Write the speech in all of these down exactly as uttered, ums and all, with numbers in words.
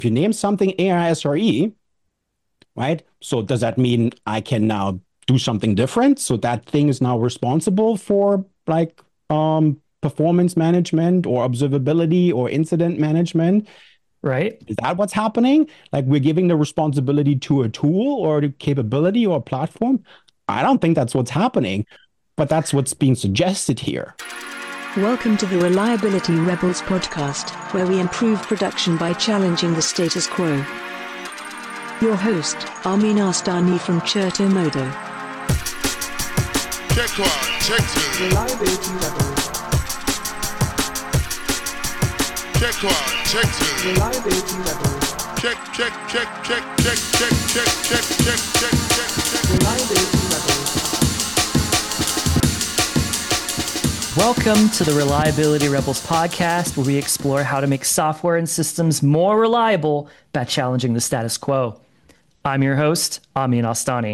if you name something A I S R E, right? So does that mean I can now do something different? So that thing is now responsible for like um, performance management or observability or incident management. Right? Is that what's happening? Like we're giving the responsibility to a tool or the capability or a platform? I don't think that's what's happening, but that's what's being suggested here. Welcome to the Reliability Rebels podcast, where we improve production by challenging the status quo. Your host, Amin Astani from Cherto Modo. Check one, check two. Reliability Rebels. Check one, check two. Reliability Rebels. Check, check, check, check, check, check, check, check, check, check, check, check. Reliability Rebels. Welcome to the Reliability Rebels podcast, where we explore how to make software and systems more reliable by challenging the status quo. I'm your host, Amin Astani.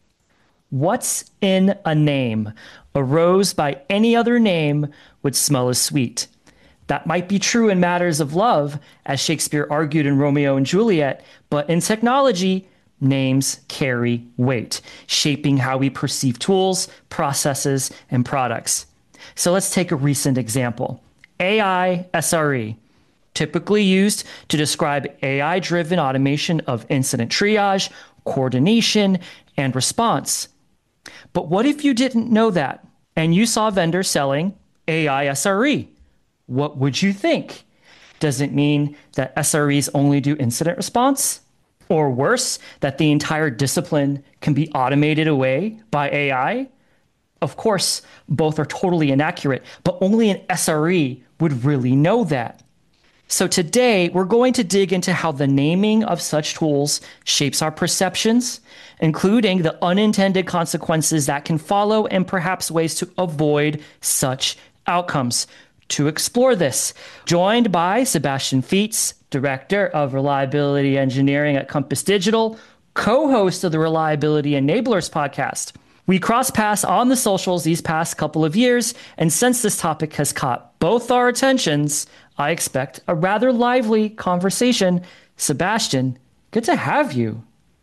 What's in a name? A rose by any other name would smell as sweet. That might be true in matters of love, as Shakespeare argued in Romeo and Juliet, but in technology, names carry weight, shaping how we perceive tools, processes, and products. So let's take a recent example. A I S R E, typically used to describe A I-driven automation of incident triage, coordination, and response. But what if you didn't know that and you saw vendors selling A I S R E? What would you think? Does it mean that S R Es only do incident response? Or worse, that the entire discipline can be automated away by A I? Of course, both are totally inaccurate, but only an S R E would really know that. So today, we're going to dig into how the naming of such tools shapes our perceptions, including the unintended consequences that can follow and perhaps ways to avoid such outcomes. To explore this, joined by Sebastian Feets, Director of Reliability Engineering at Compass Digital, co-host of the Reliability Enablers podcast. We crossed paths on the socials these past couple of years, and since this topic has caught both our attentions, I expect a rather lively conversation. Sebastian, good to have you.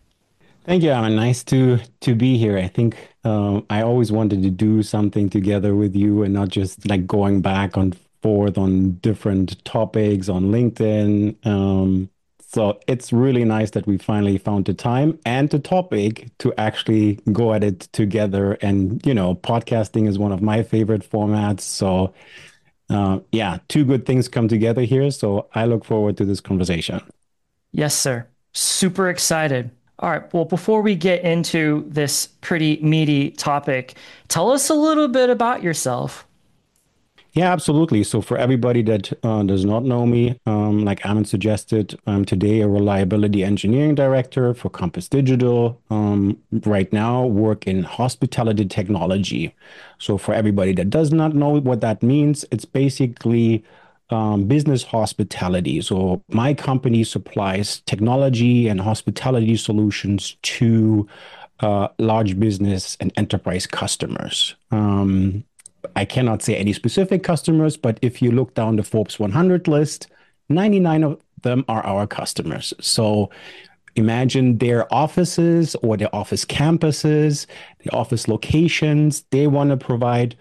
Thank you, Alan. Nice to to be here. I think um, I always wanted to do something together with you and not just like going back and forth on different topics on LinkedIn. Um, so it's really nice that we finally found the time and the topic to actually go at it together. And, you know, podcasting is one of my favorite formats. So uh, yeah, two good things come together here. So I look forward to this conversation. Yes, sir. Super excited. All right. Well, before we get into this pretty meaty topic, tell us a little bit about yourself. Yeah, absolutely. So for everybody that uh, does not know me, um, like Amin suggested, I'm today a reliability engineering director for Compass Digital. Um, right now, work in hospitality technology. So for everybody that does not know what that means, it's basically um, business hospitality. So my company supplies technology and hospitality solutions to uh, large business and enterprise customers. Um, I cannot say any specific customers, but if you look down the Forbes one hundred list, ninety-nine of them are our customers. So imagine their offices or their office campuses, the office locations. They want to provide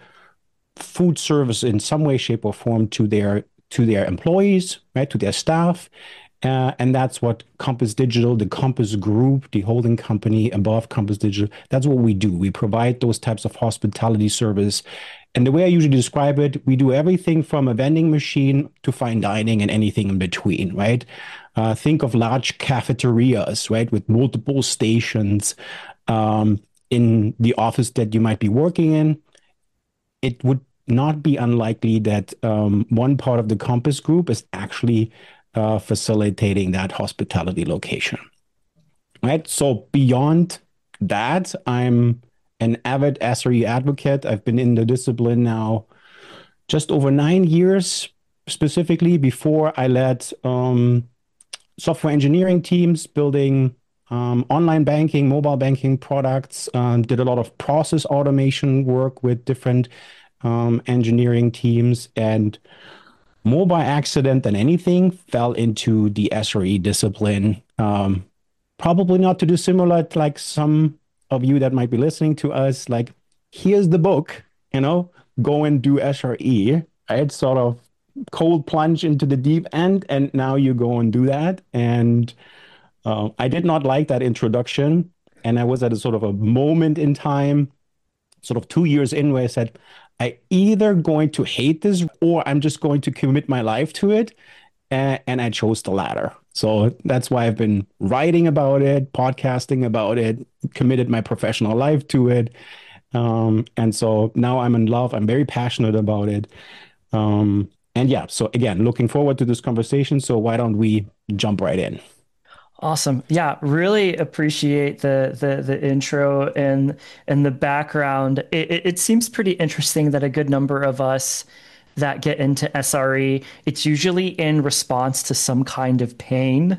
food service in some way, shape, or form to their to their employees, right, to their staff. Uh, and that's what Compass Digital, the Compass Group, the holding company above Compass Digital, that's what we do. We provide those types of hospitality service. And the way I usually describe it, we do everything from a vending machine to fine dining and anything in between, right? Uh, think of large cafeterias, right, with multiple stations um, in the office that you might be working in. It would not be unlikely that um, one part of the Compass Group is actually uh, facilitating that hospitality location, right? So beyond that, I'm an avid S R E advocate. I've been in the discipline now just over nine years. Specifically, before I led um, software engineering teams building um, online banking, mobile banking products, um, did a lot of process automation work with different um, engineering teams. And more by accident than anything, fell into the S R E discipline. Um, probably not to dissimulate like some of you that might be listening to us. Like, here's the book, you know, go and do S R E, right? Sort of cold plunge into the deep end, and now you go and do that. And uh, I did not like that introduction. And I was at a sort of a moment in time, sort of two years in, where I said, I either going to hate this or I'm just going to commit my life to it. And, and I chose the latter. So that's why I've been writing about it, podcasting about it, committed my professional life to it. Um, and so now I'm in love. I'm very passionate about it. Um, and yeah, so again, looking forward to this conversation. So why don't we jump right in? Awesome. Yeah, really appreciate the the the intro and and the background. It, it, it seems pretty interesting that a good number of us that get into S R E, it's usually in response to some kind of pain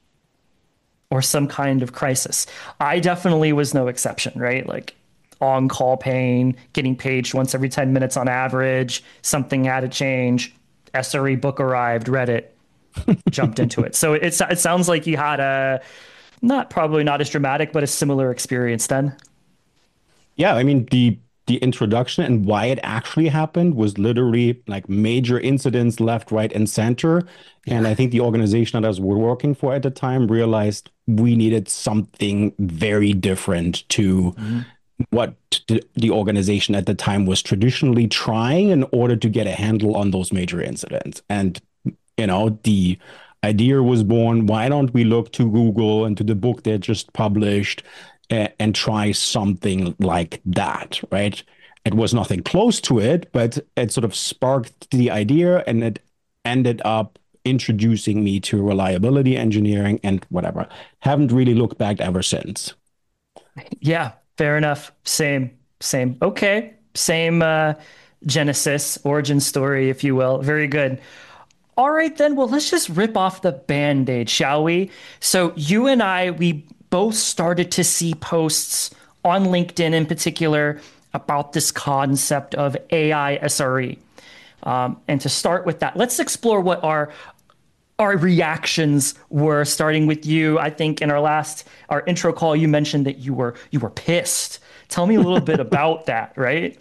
or some kind of crisis. I definitely was no exception, right? Like on-call pain, getting paged once every ten minutes on average, something had to change, S R E book arrived, read it, jumped into it. So it, it sounds like you had a, not probably not as dramatic, but a similar experience then. Yeah, I mean, the the introduction and why it actually happened was literally like major incidents left, right, and center. And I think the organization that I was working for at the time realized we needed something very different to Mhm. what the, the organization at the time was traditionally trying in order to get a handle on those major incidents. And, you know, the idea was born, why don't we look to Google and to the book they just published and, and try something like that, right? It was nothing close to it, but it sort of sparked the idea and it ended up introducing me to reliability engineering and whatever. Haven't really looked back ever since. Yeah, fair enough. Same, same. Okay. Same uh, Genesis, origin story, if you will. Very good. All right, then. Well, let's just rip off the Band-Aid, shall we? So you and I, we both started to see posts on LinkedIn in particular about this concept of A I S R E. Um, and to start with that, let's explore what our our reactions were, starting with you. I think in our last our intro call, you mentioned that you were you were pissed. Tell me a little bit about that, right?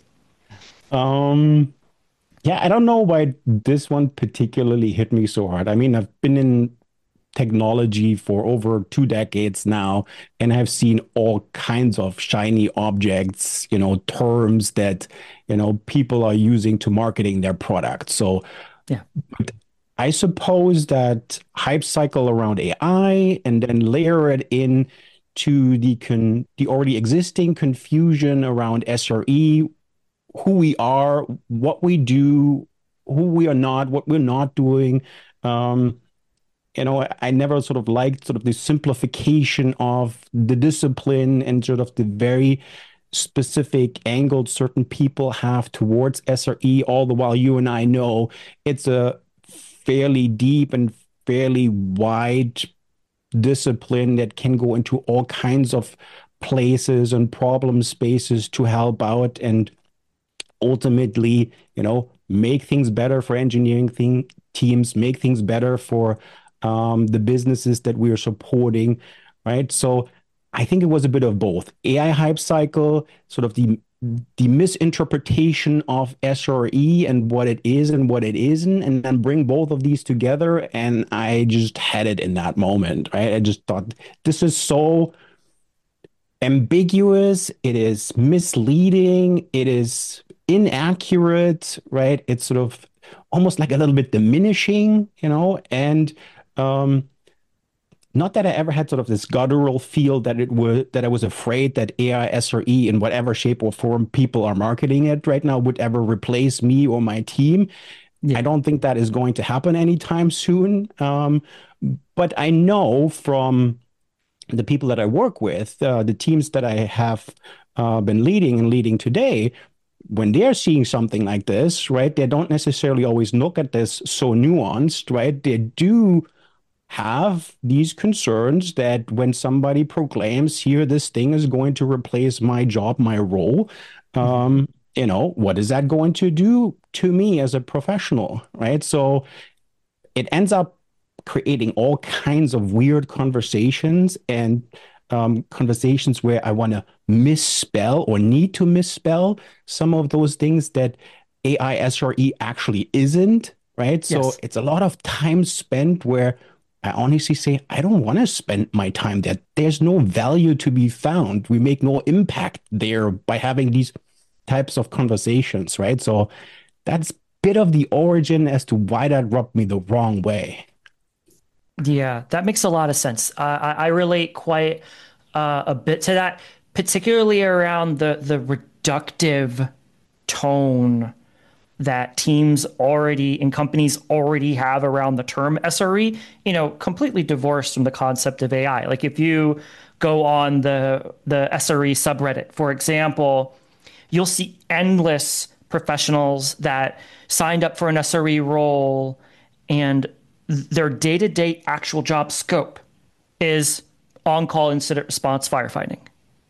Um, yeah, I don't know why this one particularly hit me so hard. I mean, I've been in technology for over two decades now, and I've seen all kinds of shiny objects, you know, terms that, you know, people are using to marketing their product. So Yeah. I suppose that hype cycle around A I and then layer it in to the con the already existing confusion around S R E, who we are, what we do, who we are not, what we're not doing. Um, you know, I never sort of liked sort of the simplification of the discipline and sort of the very specific angle certain people have towards S R E, all the while you and I know it's a fairly deep and fairly wide discipline that can go into all kinds of places and problem spaces to help out and ultimately, you know, make things better for engineering thing, teams, make things better for um, the businesses that we are supporting, right? So I think it was a bit of both. A I hype cycle, sort of the the misinterpretation of S R E and what it is and what it isn't, and then bring both of these together. And I just had it in that moment, right? I just thought this is so ambiguous, it is misleading, it is inaccurate, right? It's sort of almost like a little bit diminishing, you know, and um, not that I ever had sort of this guttural feel that it was that I was afraid that A I S R E in whatever shape or form people are marketing it right now would ever replace me or my team. Yeah. I don't think that is going to happen anytime soon. Um, but I know from the people that I work with, uh, the teams that I have uh, been leading and leading today, when they're seeing something like this, right, they don't necessarily always look at this so nuanced, right? They do have these concerns that when somebody proclaims here, this thing is going to replace my job, my role, um, you know, what is that going to do to me as a professional, right? So it ends up creating all kinds of weird conversations and um, conversations where I want to misspell or need to misspell some of those things that A I S R E actually isn't, right? So Yes. it's a lot of time spent where I honestly say, I don't want to spend my time there. There's no value to be found. We make no impact there by having these types of conversations, right? So that's a bit of the origin as to why that rubbed me the wrong way. Yeah, that makes a lot of sense. Uh, I, I relate quite uh, a bit to that, particularly around the the reductive tone that teams already and companies already have around the term S R E, you know, completely divorced from the concept of A I. Like if you go on the the S R E subreddit, for example, you'll see endless professionals that signed up for an S R E role and their day-to-day actual job scope is on-call incident response firefighting.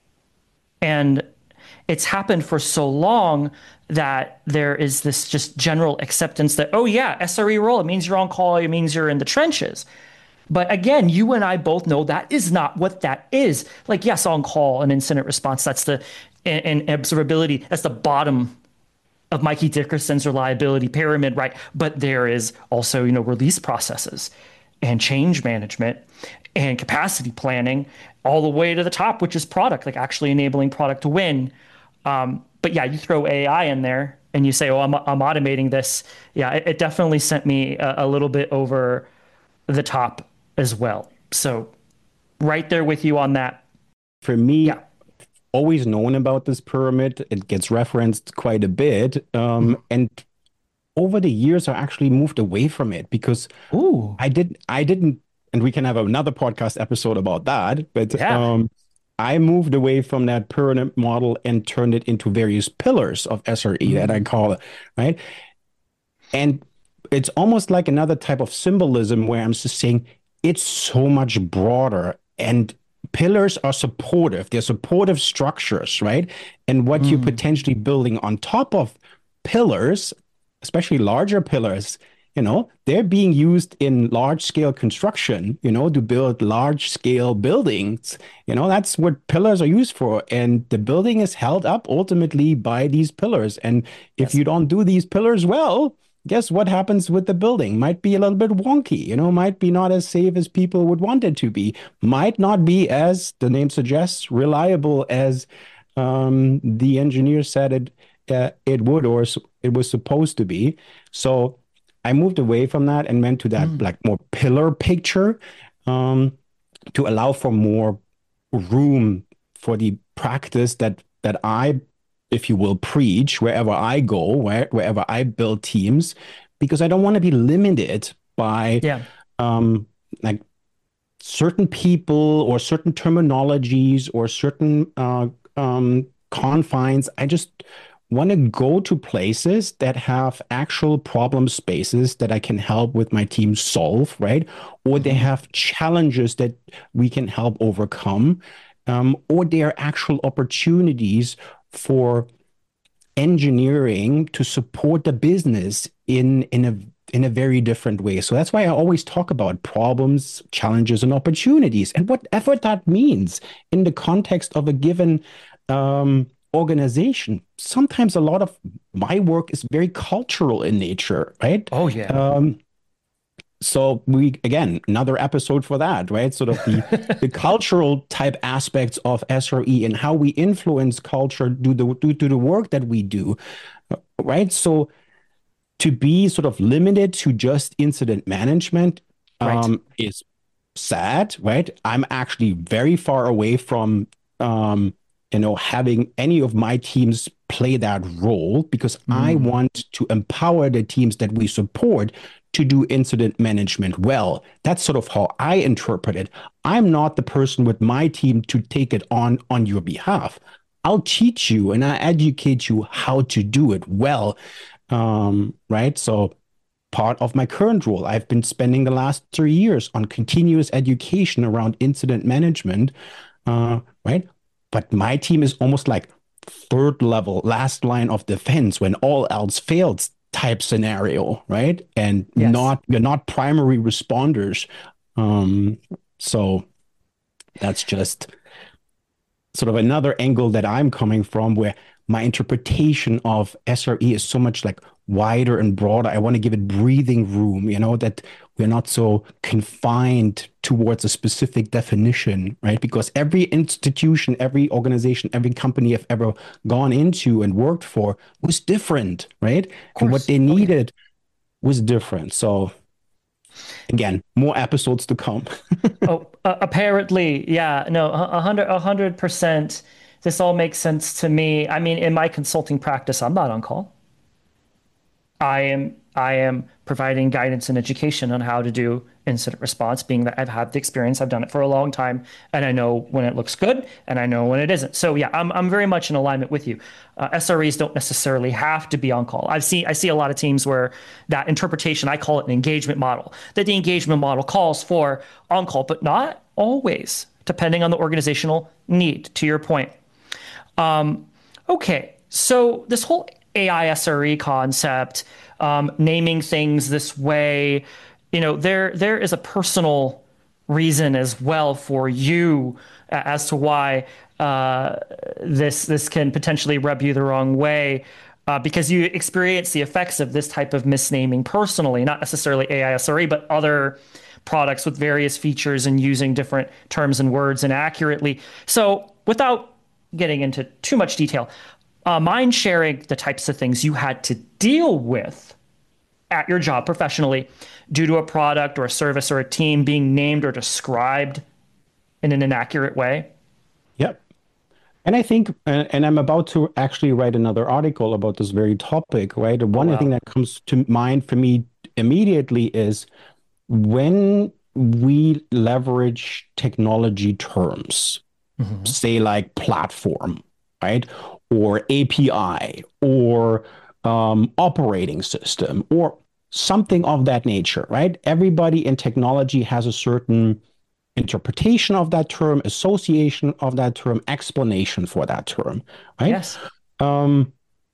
And it's happened for so long that there is this just general acceptance that, oh yeah, S R E role, it means you're on call, it means you're in the trenches. But again, you and I both know that is not what that is. Like, yes, on call and incident response, that's the, and, and observability, that's the bottom of Mikey Dickerson's reliability pyramid, right? But there is also, you know, release processes and change management and capacity planning all the way to the top, which is product, like actually enabling product to win. Um, but yeah, you throw A I in there and you say, oh, I'm, I'm automating this. Yeah, it, it definitely sent me a, a little bit over the top as well. So right there with you on that. For me, Yeah. always known about this pyramid. It gets referenced quite a bit. Um, and over the years, I actually moved away from it because Ooh. I did I didn't, and we can have another podcast episode about that, but Yeah. um, I moved away from that pyramid model and turned it into various pillars of S R E that I call it, right? And it's almost like another type of symbolism where I'm just saying it's so much broader and pillars are supportive. They're supportive structures, right? And what you're potentially building on top of pillars, especially larger pillars, you know, they're being used in large scale construction, you know, to build large scale buildings. You know, that's what pillars are used for. And the building is held up ultimately by these pillars. And if Yes. you don't do these pillars well, guess what happens with the building? Might be a little bit wonky, you know, might be not as safe as people would want it to be, might not be, as the name suggests, reliable as um, the engineer said it uh, it would, or s- it was supposed to be. So I moved away from that and went to that like more pillar picture um, to allow for more room for the practice that that I, if you will, preach wherever I go, where, wherever I build teams, because I don't want to be limited by Yeah. um, like certain people or certain terminologies or certain uh, um, confines. I just want to go to places that have actual problem spaces that I can help with my team solve, right? Or they have challenges that we can help overcome, um, or there are actual opportunities for engineering to support the business in in a in a very different way. So that's why I always talk about problems, challenges, and opportunities, and whatever that means in the context of a given um, organization. Sometimes a lot of my work is very cultural in nature, right? Oh, yeah. Um, so we again another episode for that, right? Sort of the the cultural type aspects of S R E and how we influence culture due the due to the work that we do, right? So to be sort of limited to just incident management Right. um, is sad, right? I'm actually very far away from um, you know having any of my teams play that role because I want to empower the teams that we support to do incident management well. That's sort of how I interpret it. I'm not the person with my team to take it on on your behalf. I'll teach you and I educate you how to do it well. Um, right. So part of my current role, I've been spending the last three years on continuous education around incident management. Uh, right. But my team is almost like third level, last line of defense when all else fails type scenario, right? And Yes. not you're not primary responders. Um, so that's just sort of another angle that I'm coming from, where my interpretation of S R E is so much like wider and broader. I want to give it breathing room, you know, that we're not so confined towards a specific definition, right? Because every institution, every organization, every company I've ever gone into and worked for was different, right? And what course. they Oh, yeah. needed was different. So again, more episodes to come. Oh, uh, apparently, yeah, no, a a hundred, a hundred percent. This all makes sense to me. I mean, in my consulting practice, I'm not on call. I am, I am providing guidance and education on how to do incident response, being that I've had the experience, I've done it for a long time, and I know when it looks good, and I know when it isn't. So yeah, I'm, I'm very much in alignment with you. Uh, S R Es don't necessarily have to be on call. I've seen, I see a lot of teams where that interpretation, I call it an engagement model, that the engagement model calls for on call, but not always, depending on the organizational need, to your point. Um, okay, so this whole A I S R E concept, um, naming things this way, you know, there there is a personal reason as well for you a- as to why uh, this this can potentially rub you the wrong way. Uh, because you experience the effects of this type of misnaming personally, not necessarily A I S R E, but other products with various features and using different terms and words inaccurately. So without getting into too much detail, uh, mind sharing the types of things you had to deal with at your job professionally due to a product or a service or a team being named or described in an inaccurate way? Yep. And I think, uh, and I'm about to actually write another article about this very topic, right? And Oh, one wow. thing that comes to mind for me immediately is when we leverage technology terms, Mhm. say like platform, right? Or A P I, or um, operating system, or something of that nature, right? Everybody in technology has a certain interpretation of that term, association of that term, explanation for that term, right? Yes. Um,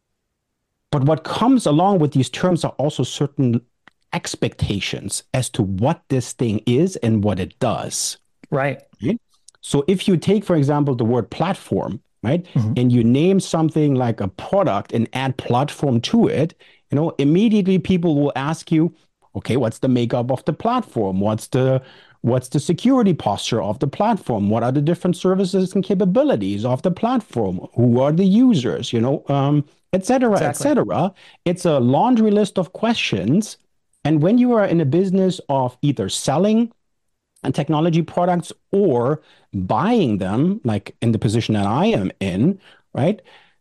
but what comes along with these terms are also certain expectations as to what this thing is and what it does. Right. Right? So if you take, for example, the word platform, right, Mhm. and you name something like a product and add platform to it, you know, immediately people will ask you, okay, what's the makeup of the platform? What's the what's the security posture of the platform? What are the different services and capabilities of the platform? Who are the users? You know, um, et cetera, et Exactly. cetera. It's a laundry list of questions. And when you are in a business of either selling and technology products or buying them, like in the position that I am in, right?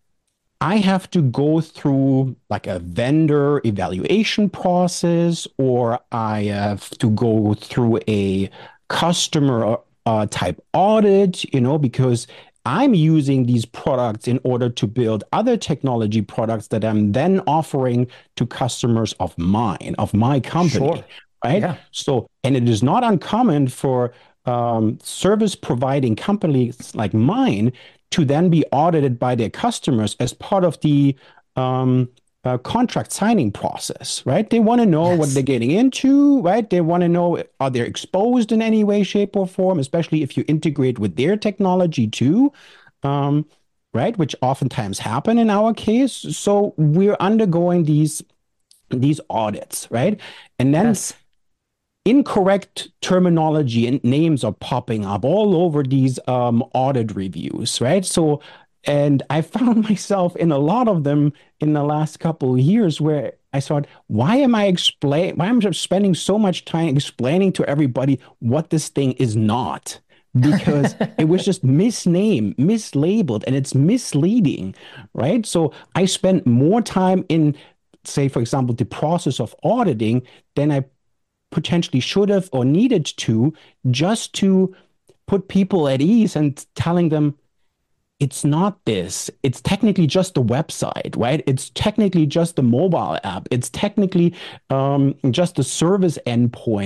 I have to go through like a vendor evaluation process, or I have to go through a customer uh, type audit, you know, because I'm using these products in order to build other technology products that I'm then offering to customers of mine, of my company, Sure. right? Yeah. So, and it is not uncommon for um, service providing companies like mine to then be audited by their customers as part of the um, uh, contract signing process, right? They want to know what Yes. they're getting into, right? They want to know, are they exposed in any way, shape, or form, especially if you integrate with their technology too, um, right? Which oftentimes happen in our case. So we're undergoing these these audits, right? And then Yes. incorrect terminology and names are popping up all over these um, audit reviews, right? So, and I found myself in a lot of them in the last couple of years where I thought, why am I explain? Why am I spending so much time explaining to everybody what this thing is not? Because it was just misnamed, mislabeled, and it's misleading, right? So I spent more time in, say, for example, the process of auditing than I potentially should have or needed to, just to put people at ease and telling them it's not this. It's technically just a website, right? It's technically just a mobile app. It's technically um, just a service endpoint.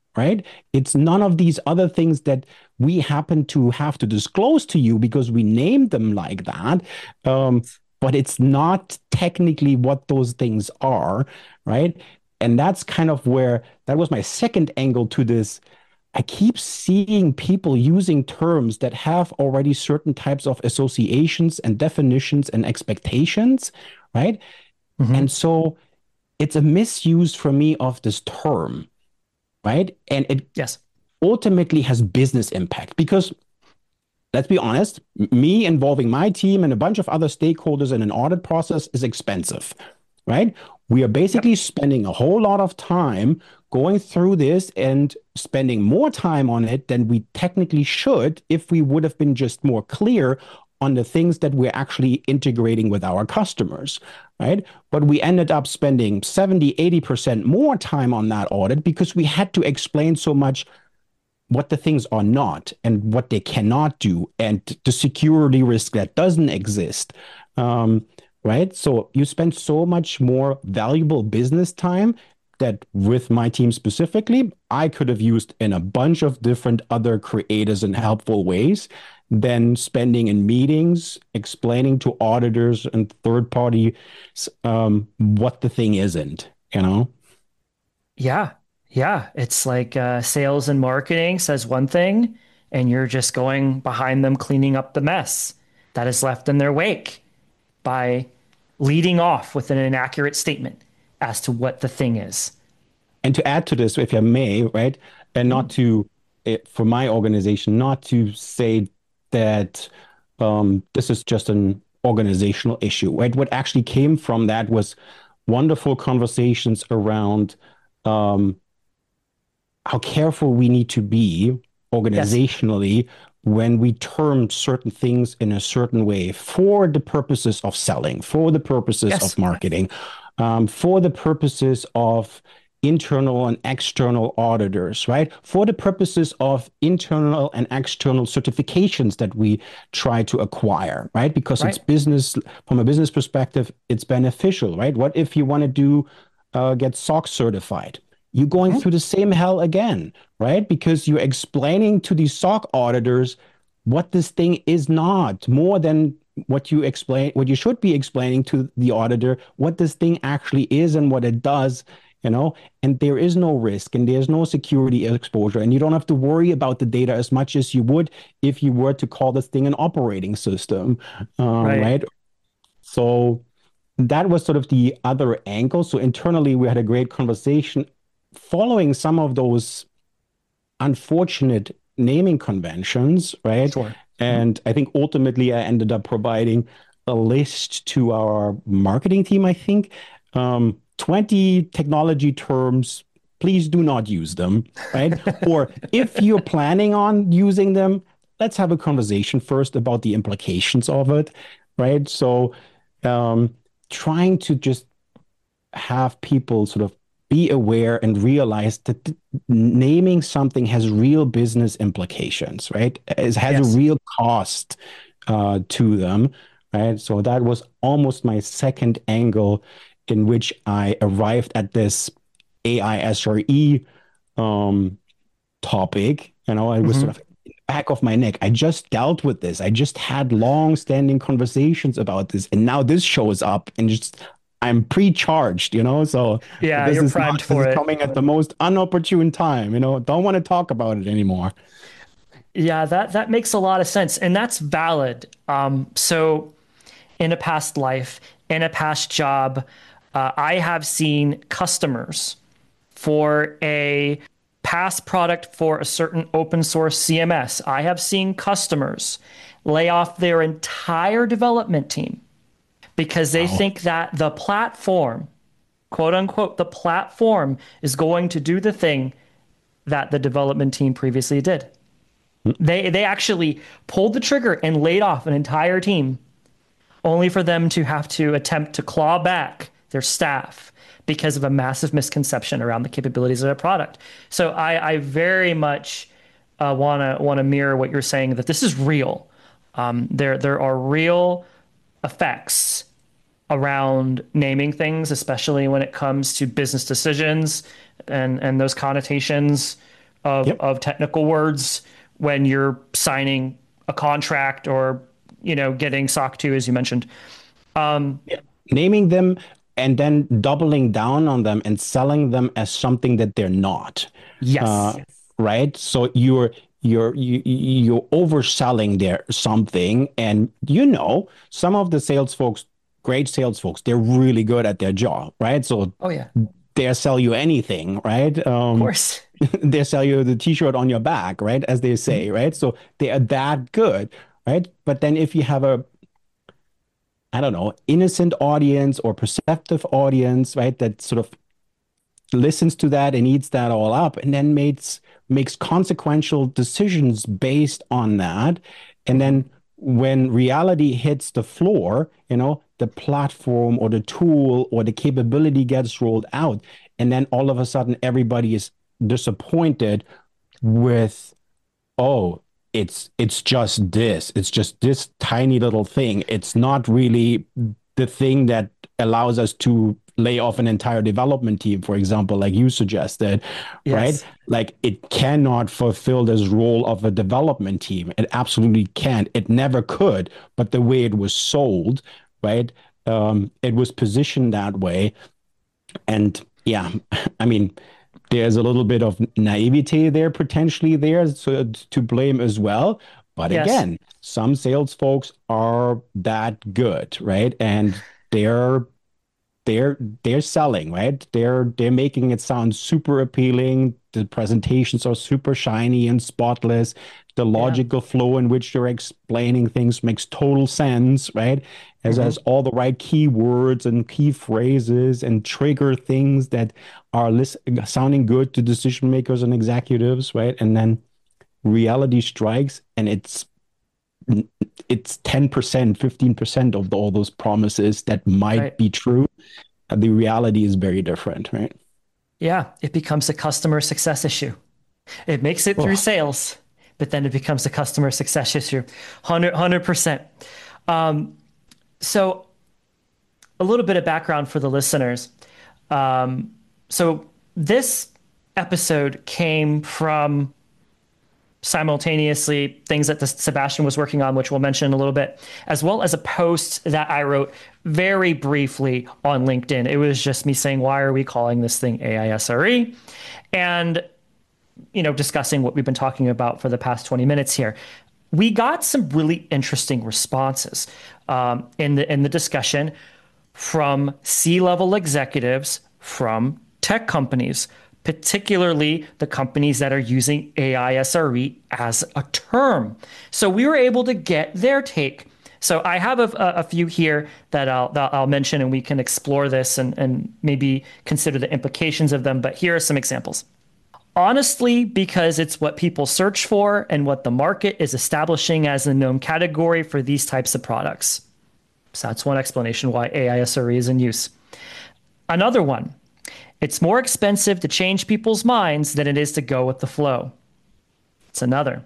right? It's none of these other things that we happen to have to disclose to you because we named them like that. Um, but it's not technically what those things are, right? And that's kind of where that was my second angle to this. I keep seeing people using terms that have already certain types of associations and definitions and expectations, right? Mm-hmm. And so it's a misuse for me of this term, right? And it Yes. ultimately has business impact because let's be honest, me involving my team and a bunch of other stakeholders in an audit process is expensive, right? We are basically spending a whole lot of time going through this and spending more time on it than we technically should if we would have been just more clear on the things that we're actually integrating with our customers, right? But we ended up spending seventy, eighty percent more time on that audit because we had to explain so much what the things are not and what they cannot do and the security risk that doesn't exist. Um, right? So you spend so much more valuable business time that with my team specifically, I could have used in a bunch of different other creators and helpful ways than spending in meetings, explaining to auditors and third party um, what the thing isn't, you know? Yeah. Yeah. It's like uh, sales and marketing says one thing, and you're just going behind them cleaning up the mess that is left in their wake by leading off with an inaccurate statement as to what the thing is. And to add to this, if I may, right, and not to, it, for my organization, not to say that um, this is just an organizational issue, right? What actually came from that was wonderful conversations around um, how careful we need to be Yes. organizationally when we term certain things in a certain way for the purposes of selling, for the purposes Yes. of marketing, um, for the purposes of internal and external auditors, right? For the purposes of internal and external certifications that we try to acquire, right? Because it's Right. business, from a business perspective, it's beneficial, right? What if you want to do uh, get S O C certified? You're going Mhm. through the same hell again, right? Because you're explaining to these S O C auditors what this thing is not, more than what you explain, what you should be explaining to the auditor, what this thing actually is and what it does, you know, and there is no risk and there's no security exposure. And you don't have to worry about the data as much as you would if you were to call this thing an operating system, um, Right. right? So that was sort of the other angle. So internally, we had a great conversation following some of those unfortunate naming conventions, right? Sure. And I think ultimately I ended up providing a list to our marketing team, I think. Um, twenty technology terms, please do not use them, right? Or if you're planning on using them, let's have a conversation first about the implications of it, right? So um, trying to just have people sort of be aware and realize that th- naming something has real business implications, right? It has Yes. a real cost uh, to them, right? So that was almost my second angle in which I arrived at this A I S R E um, topic. You know, I was Mhm. sort of back of my neck. I just dealt with this. I just had long-standing conversations about this, and now this shows up, and just I'm pre-charged, you know. So Yeah, this you're is not primed this for is it. coming at the most unopportune time, you know. Don't want to talk about it anymore. Yeah, that that makes a lot of sense, and that's valid. Um, so, in a past life, in a past job, uh, I have seen customers for a past product for a certain open source C M S. I have seen customers lay off their entire development team because they Wow. think that the platform, quote unquote, the platform is going to do the thing that the development team previously did. They they actually pulled the trigger and laid off an entire team, only for them to have to attempt to claw back their staff because of a massive misconception around the capabilities of their product. So I, I very much uh, wanna wanna mirror what you're saying, that this is real. Um, there there are real effects around naming things, especially when it comes to business decisions and and those connotations of, Yep. of technical words when you're signing a contract or, you know, getting S O C two, as you mentioned. Naming them and then doubling down on them and selling them as something that they're not. Yes. Uh, right? So you're you're you you're overselling there something, and you know some of the sales folks, great sales folks, they're really good at their job, right? So Oh, yeah. they'll sell you anything, right? Of Um, course. they sell you the t-shirt on your back, right? As they say, right? So they are that good, right? But then if you have a, I don't know, innocent audience or perceptive audience, right, that sort of listens to that and eats that all up and then makes makes consequential decisions based on that. And then when reality hits the floor, you know, the platform or the tool or the capability gets rolled out, and then all of a sudden everybody is disappointed with, oh, it's it's just this. It's just this tiny little thing. It's not really the thing that allows us to lay off an entire development team, for example, like you suggested, right? Yes. Like it cannot fulfill this role of a development team. It absolutely can't. It never could. But the way it was sold, right? Um, it was positioned that way. And yeah, I mean, there's a little bit of naivety there potentially there so, to blame as well. But Yes. again, some sales folks are that good, right? And they're they're they're selling, right? They're they're making it sound super appealing. The presentations are super shiny and spotless. The Yeah. logical flow in which they're explaining things makes total sense, right? As has all the right keywords and key phrases and trigger things that are lis- sounding good to decision makers and executives, right? And then reality strikes, and it's it's ten percent, fifteen percent of the, all those promises that might Right. be true. Uh, The reality is very different, right? Yeah. It becomes a customer success issue. It makes it through Oh. sales, but then it becomes a customer success issue. one hundred percent. Um, so, a little bit of background for the listeners. Um, so, this episode came from simultaneously things that the Sebastian was working on, which we'll mention in a little bit, as well as a post that I wrote very briefly on LinkedIn. It was just me saying, why are we calling this thing A I S R E? And, you know, discussing what we've been talking about for the past twenty minutes here. We got some really interesting responses um, in the in the discussion from C-level executives from tech companies, particularly the companies that are using A I S R E as a term. So we were able to get their take. So I have a, a few here that I'll, that I'll mention, and we can explore this and, and maybe consider the implications of them. But here are some examples. Honestly, because it's what people search for and what the market is establishing as a known category for these types of products. So that's one explanation why A I S R E is in use. Another one, it's more expensive to change people's minds than it is to go with the flow. It's another.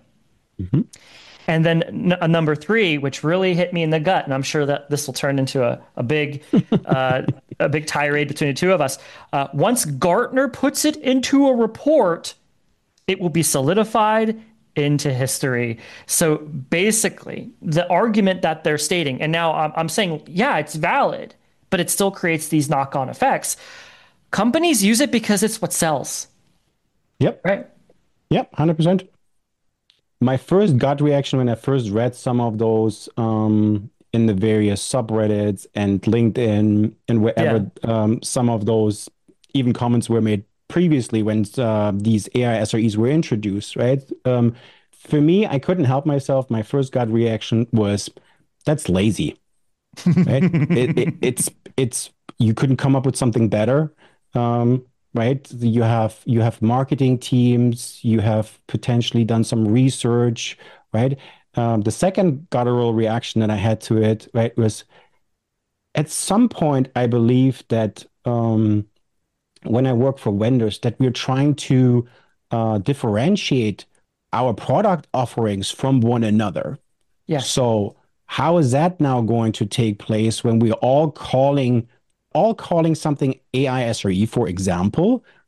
And then n- a number three, which really hit me in the gut, and I'm sure that this will turn into a, a big uh, a big tirade between the two of us. Uh, once Gartner puts it into a report, it will be solidified into history. So basically, the argument that they're stating, and now I'm, I'm saying, yeah, it's valid, but it still creates these knock-on effects. Companies use it because it's what sells, Yep. right? Yep. one hundred percent. My first gut reaction when I first read some of those um, in the various subreddits and LinkedIn and wherever um, some of those even comments were made previously when uh, these A I S R Es were introduced, right? Um, for me, I couldn't help myself. My first gut reaction was, that's lazy, right? it, it, it's it's you couldn't come up with something better, um, right? You have you have marketing teams, you have potentially done some research, right? Um, the second guttural reaction that I had to it, right, was at some point I believe that um, when I work for vendors, that we're trying to uh, differentiate our product offerings from one another. Yes. So how is that now going to take place when we're all calling all calling something A I S R E, for example,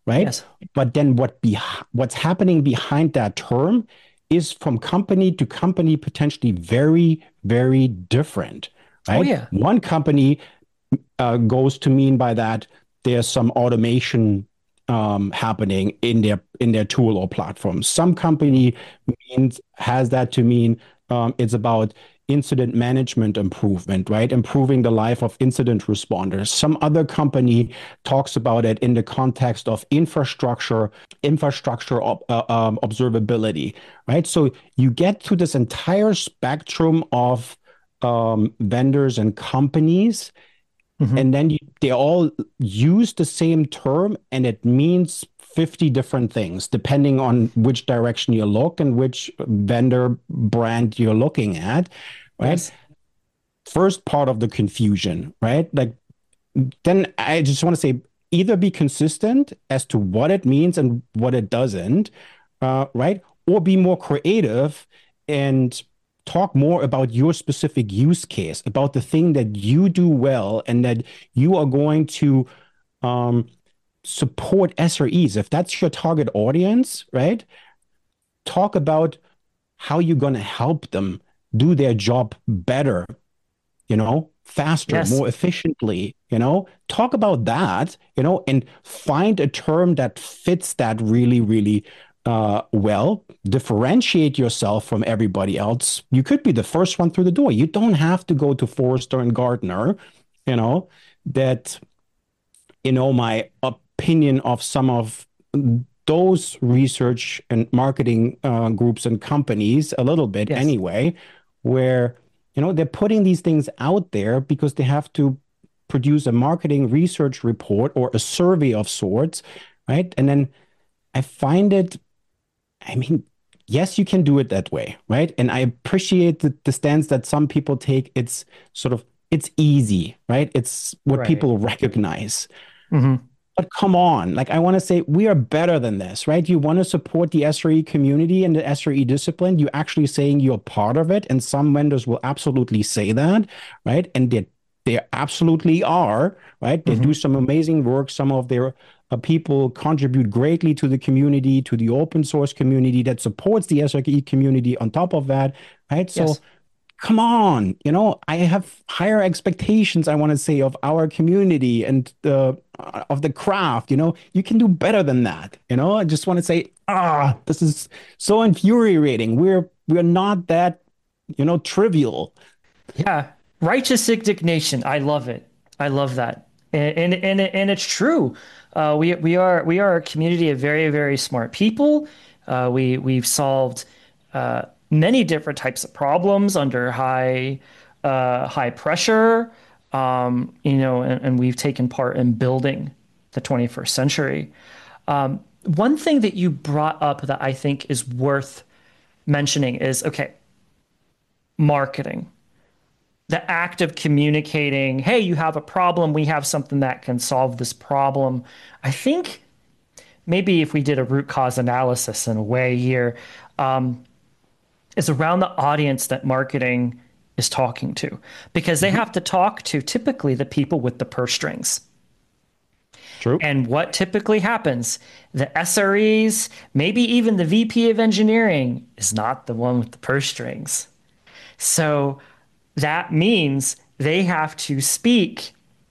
right? Yes. But then what be what's happening behind that term is from company to company potentially very, very different, Oh right? yeah. One company uh, goes to mean by that there's some automation um, happening in their in their tool or platform. Some company means has that to mean um, it's about incident management improvement, right? Improving the life of incident responders. Some other company talks about it in the context of infrastructure, infrastructure uh, um, observability, right? So you get to this entire spectrum of um, vendors and companies, Mhm. and then you, they all use the same term and it means fifty different things depending on which direction you look and which vendor brand you're looking at, right? Yes. First part of the confusion, right? Like, then I just want to say either be consistent as to what it means and what it doesn't, uh, right? Or be more creative and talk more about your specific use case, about the thing that you do well and that you are going to um, support S R Es. If that's your target audience, right? Talk about how you're going to help them do their job better, you know, faster, Yes. more efficiently, you know, talk about that, you know, and find a term that fits that really, really uh, well. Differentiate yourself from everybody else. You could be the first one through the door. You don't have to go to Forrester and Gartner, you know, that, you know, my opinion of some of those research and marketing uh, groups and companies a little bit Yes. anyway, where, you know, they're putting these things out there because they have to produce a marketing research report or a survey of sorts, right? And then I find it, I mean, yes, you can do it that way, right? And I appreciate the, the stance that some people take. It's sort of, it's easy, right? It's what Right. people recognize. Hmm. But come on, like I want to say we are better than this, right? You want to support the S R E community and the S R E discipline. You actually saying you're part of it, and some vendors will absolutely say that, right? And they they absolutely are, right? They do Hmm. some amazing work. Some of their uh, people contribute greatly to the community, to the open source community that supports the S R E community. On top of that, right? So Yes. come on, you know, I have higher expectations, I want to say, of our community and the uh, of the craft, you know, you can do better than that. You know, I just want to say, ah, this is so infuriating. We're we're not that, you know, trivial. Yeah. Righteous indignation. I love it. I love that. And and and, and it's true. Uh, we we are we are a community of very, very smart people. Uh, we we've solved uh, many different types of problems under high uh, high pressure. Um, you know, and, and we've taken part in building the twenty-first century. Um, one thing that you brought up that I think is worth mentioning is okay, marketing, the act of communicating, hey, you have a problem, we have something that can solve this problem. I think maybe if we did a root cause analysis in a way here, um, is around the audience that marketing is talking to, because they Mhm. have to talk to typically the people with the purse strings. True. And what typically happens, the S R Es, maybe even the V P of engineering, is not the one with the purse strings. So that means they have to speak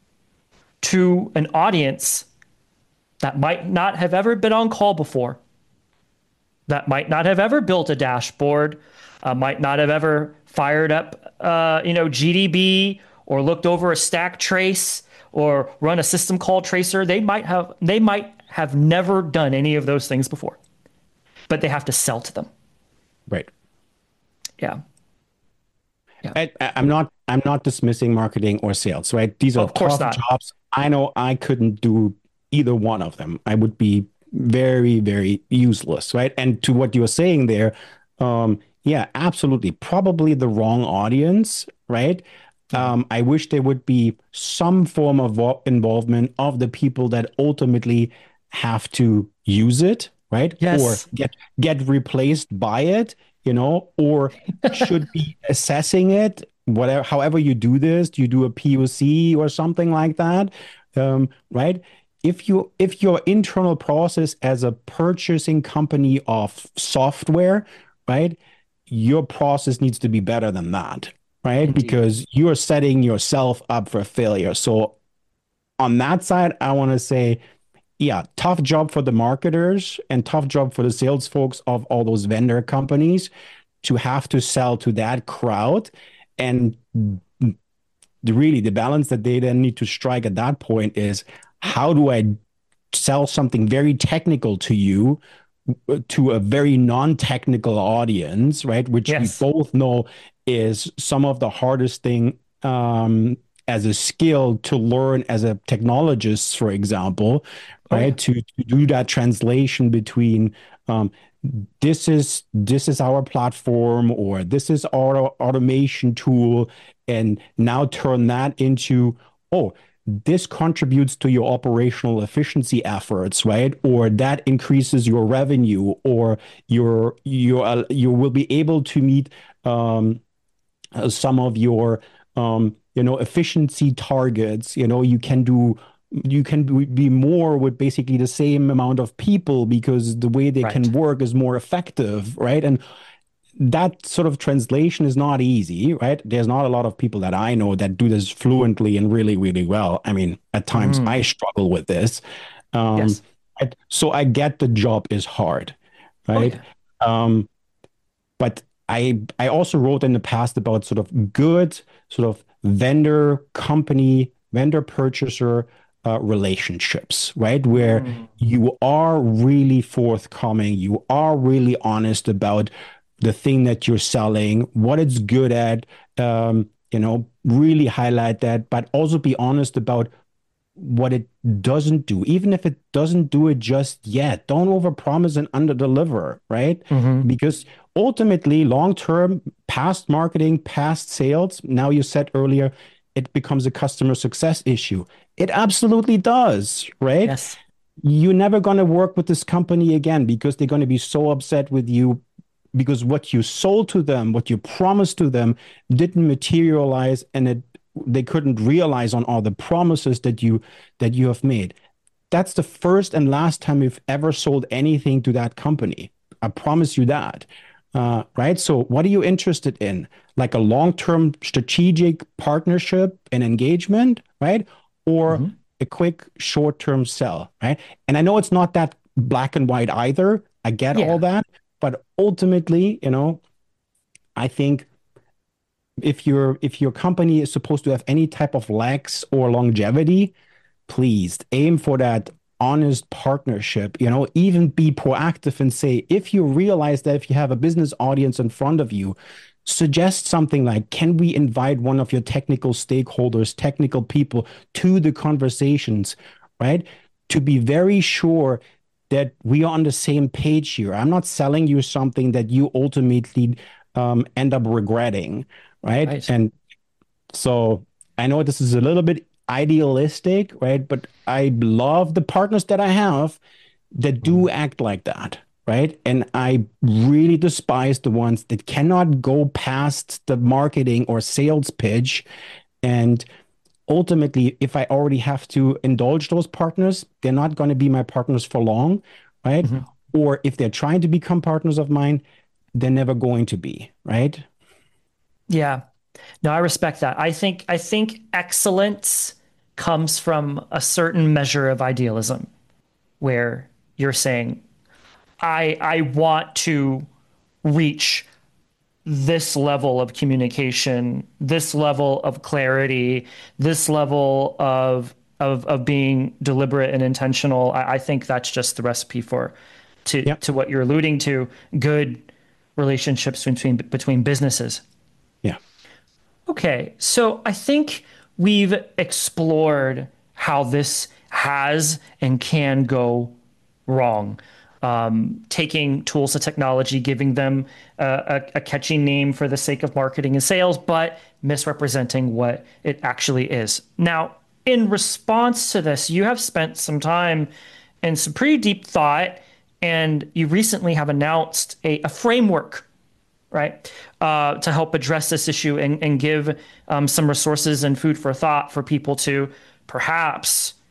to an audience that might not have ever been on call before, that might not have ever built a dashboard, uh, might not have ever fired up, uh, you know, G D B or looked over a stack trace or run a system call tracer. They might have they might have never done any of those things before, but they have to sell to them. Right. Yeah. Yeah. I, I- I'm not I'm not dismissing marketing or sales, right? These are Of course tough not. jobs. I know I couldn't do either one of them. I would be very, very useless, right? And to what you're saying there, um, yeah, absolutely. Probably the wrong audience, right? Yeah. Um, I wish there would be some form of vo- involvement of the people that ultimately have to use it, right? Or Yes. get get replaced by it, you know, or should be assessing it, whatever, however you do this, do you do a P O C or something like that? Um, right? if you if your internal process as a purchasing company of software, right, your process needs to be better than that, right? Indeed. Because you're setting yourself up for failure. So on that side, I want to say, yeah, tough job for the marketers and tough job for the sales folks of all those vendor companies to have to sell to that crowd. And the, really, the balance that they then need to strike at that point is, how do I sell something very technical to you, to a very non-technical audience, right? Which Yes. we both know is some of the hardest thing um, as a skill to learn as a technologist, for example, Oh, yeah. right? To, to do that translation between um, this is this is our platform, or this is our automation tool, and now turn that into, oh, this contributes to your operational efficiency efforts, right? Or that increases your revenue, or your your uh, you will be able to meet um, uh, some of your um, you know efficiency targets. You know, you can do you can be more with basically the same amount of people because the way they Right. can work is more effective, right? And that sort of translation is not easy, right? There's not a lot of people that I know that do this fluently and really, really well. I mean, at times Mm. I struggle with this. Um, Yes. I- so I get the job is hard, Oh, right? yeah. Um, but I I also wrote in the past about sort of good sort of vendor company, vendor purchaser uh, relationships, right? Where Mm. you are really forthcoming, you are really honest about the thing that you're selling, what it's good at, um, you know, really highlight that, but also be honest about what it doesn't do, even if it doesn't do it just yet. Don't overpromise and underdeliver, right? Mm-hmm. Because ultimately, long term, past marketing, past sales, now you said earlier, it becomes a customer success issue. It absolutely does, right? Yes. You're never going to work with this company again because they're going to be so upset with you because what you sold to them, what you promised to them, didn't materialize, and it they couldn't realize on all the promises that you that you have made. That's the first and last time you've ever sold anything to that company. I promise you that. Uh, right. So, what are you interested in? Like a long-term strategic partnership and engagement, right? Or Mm-hmm. a quick short-term sell, right? And I know it's not that black and white either. I get all Yeah. that. But ultimately, you know, I think if your if your company is supposed to have any type of legs or longevity, please aim for that honest partnership. You know, even be proactive and say, if you realize that if you have a business audience in front of you, suggest something like, can we invite one of your technical stakeholders, technical people to the conversations, right? To be very sure that we are on the same page here. I'm not selling you something that you ultimately um, end up regretting, right? Right. And so I know this is a little bit idealistic, right? But I love the partners that I have that do act like that, right? And I really despise the ones that cannot go past the marketing or sales pitch. And ultimately, if I already have to indulge those partners, they're not going to be my partners for long, right? Mm-hmm. Or if they're trying to become partners of mine, they're never going to be, right? Yeah. No, I respect that. I think I think excellence comes from a certain measure of idealism where you're saying, I I want to reach this level of communication, this level of clarity, this level of of of being deliberate and intentional. I, I think that's just the recipe for to Yeah. to what you're alluding to, good relationships between between businesses. Yeah. Okay, so I think we've explored how this has and can go wrong. Um, taking tools and technology, giving them a, a, a catchy name for the sake of marketing and sales, but misrepresenting what it actually is. Now, in response to this, you have spent some time and some pretty deep thought, and you recently have announced a, a framework, right, uh, to help address this issue and, and give um, some resources and food for thought for people to perhaps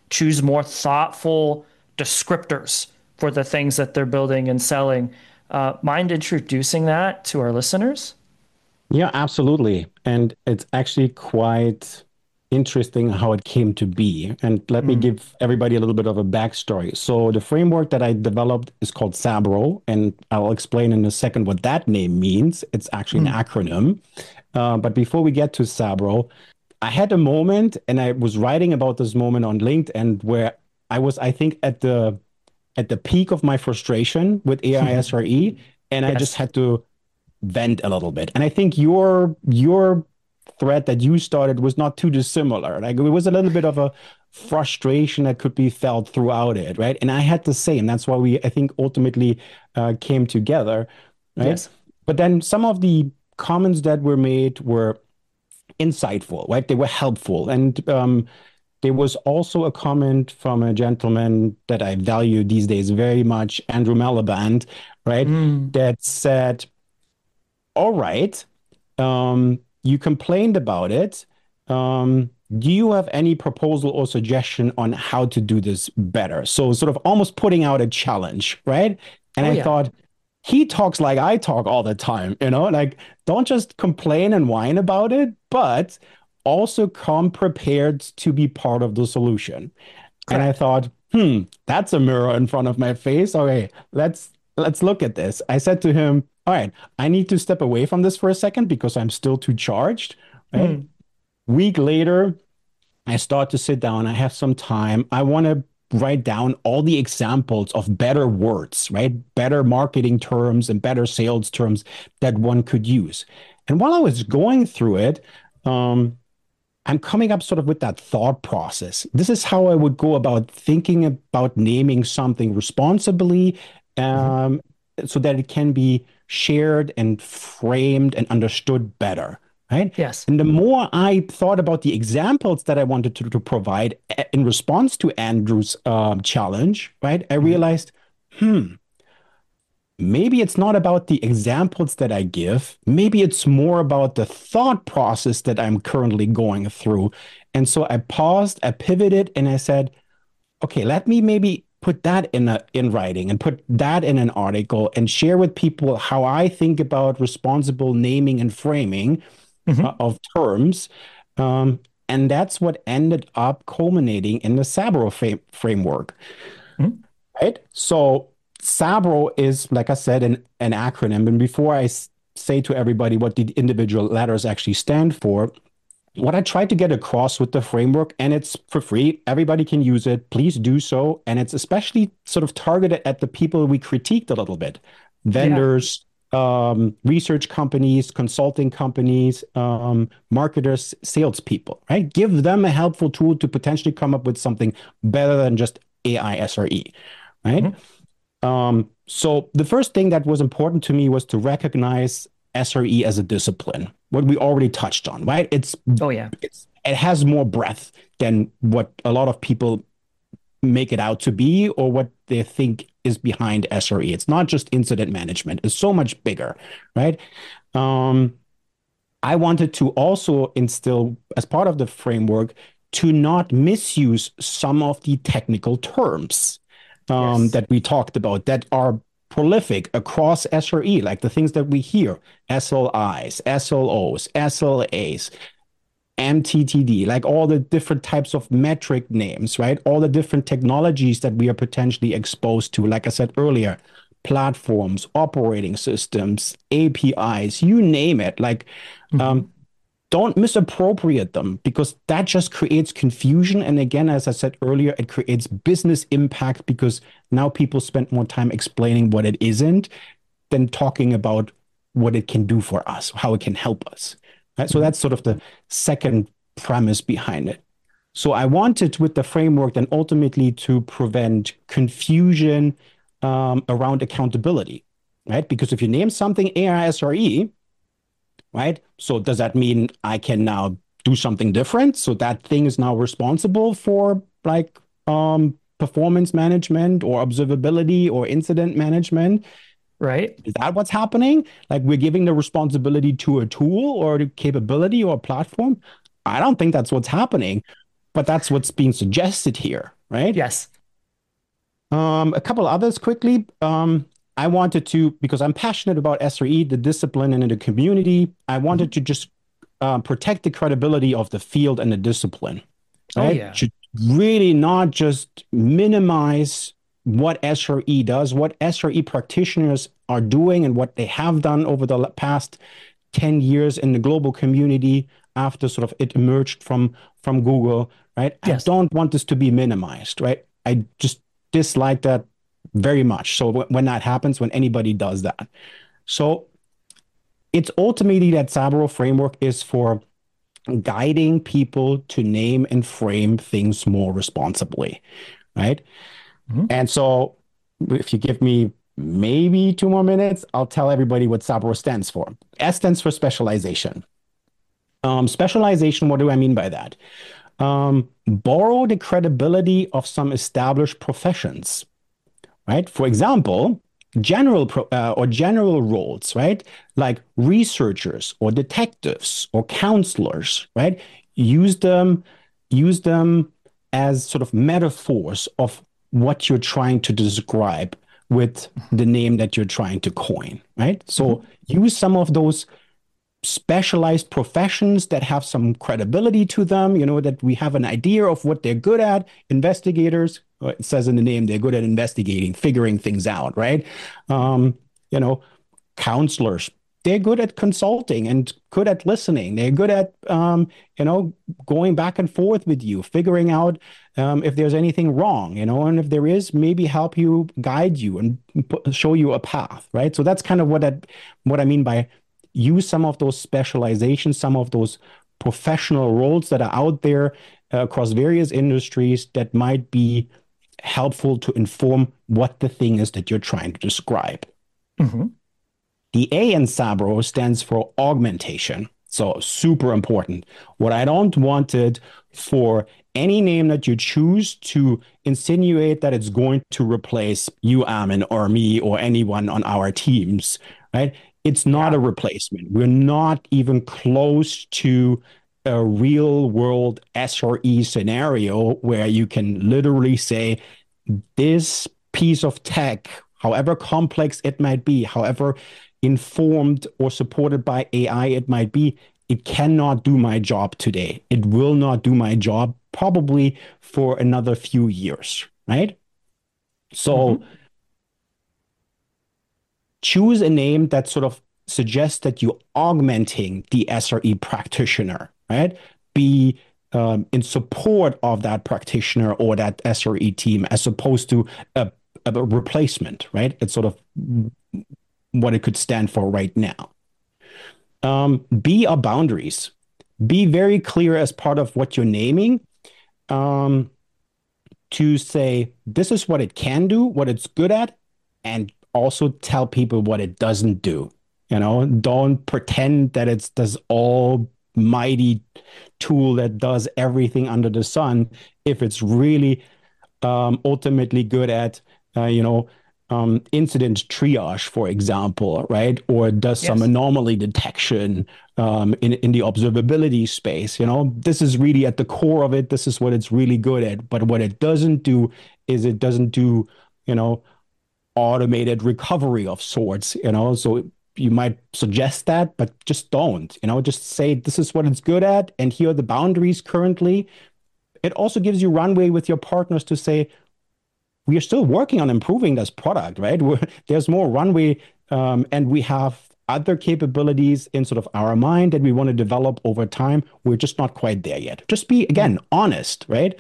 choose more thoughtful descriptors for the things that they're building and selling. Uh, mind introducing that to our listeners? Yeah, absolutely. And it's actually quite interesting how it came to be. And let me Mm. give everybody a little bit of a backstory. So the framework that I developed is called Sabro, and I'll explain in a second what that name means. It's actually an Mm. acronym. Uh, but before we get to Sabro, I had a moment, and I was writing about this moment on LinkedIn where I was, I think, at the at the peak of my frustration with A I S R E, and I just Yes. had to vent a little bit. And I think your your thread that you started was not too dissimilar. Like it was a little bit of a frustration that could be felt throughout it, right? And I had the same. That's why we, I think, ultimately uh, came together, right? Yes. But then some of the comments that were made were insightful, right? They were helpful. And um, there was also a comment from a gentleman that I value these days very much, Andrew Malaband, right? Mm. That said, all right, um, you complained about it. Um, do you have any proposal or suggestion on how to do this better? So, sort of almost putting out a challenge, right? And Oh, I yeah. thought, he talks like I talk all the time, you know, like don't just complain and whine about it, but also come prepared to be part of the solution. And I Correct. thought, hmm, that's a mirror in front of my face. Okay, let's let's look at this. I said to him, all right, I need to step away from this for a second because I'm still too charged, right? Mm. Week later, I start to sit down. I have some time. I want to write down all the examples of better words, right? Better marketing terms and better sales terms that one could use. And while I was going through it, um, I'm coming up sort of with that thought process. This is how I would go about thinking about naming something responsibly, Mhm. um, so that it can be shared and framed and understood better, right? Yes. And the more I thought about the examples that I wanted to, to provide in response to Andrew's um, challenge, right, I Mhm. realized, hmm, maybe it's not about the examples that I give. Maybe it's more about the thought process that I'm currently going through. And so I paused, I pivoted, and I said, okay, let me maybe put that in a in writing and put that in an article and share with people how I think about responsible naming and framing uh, Mhm. of terms. Um, and that's what ended up culminating in the Sabro fa- framework. Mhm. Right. So Sabro is, like I said, an, an acronym. And before I s- say to everybody what the individual letters actually stand for, what I try to get across with the framework, and it's for free, everybody can use it. Please do so. And it's especially sort of targeted at the people we critiqued a little bit, Yeah. vendors, um, research companies, consulting companies, um, marketers, salespeople, right? Give them a helpful tool to potentially come up with something better than just A I S R E, right? Mhm. Um, so the first thing that was important to me was to recognize S R E as a discipline, what we already touched on, right? It's Oh, yeah. it's it has more breadth than what a lot of people make it out to be or what they think is behind S R E. It's not just incident management, it's so much bigger, right? Um, I wanted to also instill, as part of the framework, to not misuse some of the technical terms um, Yes. that we talked about that are prolific across S R E, like the things that we hear: S L Is, S L Os, S L As, M T T D, like all the different types of metric names, right? All the different technologies that we are potentially exposed to, like I said earlier, platforms, operating systems, A P Is, you name it. Like, um, Mhm. don't misappropriate them because that just creates confusion. And again, as I said earlier, it creates business impact because now people spend more time explaining what it isn't than talking about what it can do for us, how it can help us. Right? So Mhm. that's sort of the second premise behind it. So I wanted with the framework then ultimately to prevent confusion um, around accountability, right? Because if you name something A I S R E, right? So does that mean I can now do something different? So that thing is now responsible for like um, performance management or observability or incident management? Right. Is that what's happening? Like we're giving the responsibility to a tool or a capability or a platform? I don't think that's what's happening, but that's what's being suggested here, right? Yes. Um, a couple others quickly. Um, I wanted to, because I'm passionate about S R E, the discipline and the community, I wanted to just uh, protect the credibility of the field and the discipline, Oh, right? yeah. Should really not just minimize what S R E does, what S R E practitioners are doing and what they have done over the past ten years in the global community after sort of it emerged from from Google, right? I Yes. don't want this to be minimized, right? I just dislike that very much. So w- when that happens, when anybody does that. So it's ultimately that Sabro framework is for guiding people to name and frame things more responsibly, right? Mhm. And so if you give me maybe two more minutes, I'll tell everybody what Sabro stands for. S stands for specialization. Um, specialization, what do I mean by that? Um, borrow the credibility of some established professions, right? For example, general pro, uh, or general roles, right? Like researchers or detectives or counselors, right? Use them, use them as sort of metaphors of what you're trying to describe with the name that you're trying to coin, right? So Mhm. use some of those specialized professions that have some credibility to them, you know, that we have an idea of what they're good at. Investigators, uh, it says in the name, they're good at investigating, figuring things out, right? Um, you know, counselors, they're good at consulting and good at listening. They're good at, um, you know, going back and forth with you, figuring out um, if there's anything wrong, you know, and if there is, maybe help you, guide you, and put, show you a path, right? So that's kind of what that, what I mean by use some of those specializations, some of those professional roles that are out there uh, across various industries that might be helpful to inform what the thing is that you're trying to describe. Mhm. The A in Sabro stands for augmentation. So super important. What I don't want it for any name that you choose to insinuate that it's going to replace you, Amin, or me, or anyone on our teams, right? It's not Yeah. a replacement. We're not even close to a real world S R E scenario where you can literally say, this piece of tech, however complex it might be, however informed or supported by A I it might be, it cannot do my job today. It will not do my job probably for another few years, right? So Mhm. choose a name that sort of suggests that you're augmenting the S R E practitioner, right? Be um, in support of that practitioner or that S R E team as opposed to a, a replacement, right? It's sort of what it could stand for right now. Um, be a boundaries. Be very clear as part of what you're naming um, to say, this is what it can do, what it's good at, and also tell people what it doesn't do. You know, don't pretend that it's this almighty tool that does everything under the sun if it's really um, ultimately good at, uh, you know, um, incident triage, for example, right? Or does some Yes. anomaly detection um, in, in the observability space. You know, this is really at the core of it. This is what it's really good at. But what it doesn't do is it doesn't do, you know, automated recovery of sorts, you know. So you might suggest that, but just don't, you know, just say this is what it's good at, and here are the boundaries currently. It also gives you runway with your partners to say, we are still working on improving this product, right? We're, there's more runway, um, and we have other capabilities in sort of our mind that we want to develop over time. We're just not quite there yet. Just be, again, honest, right?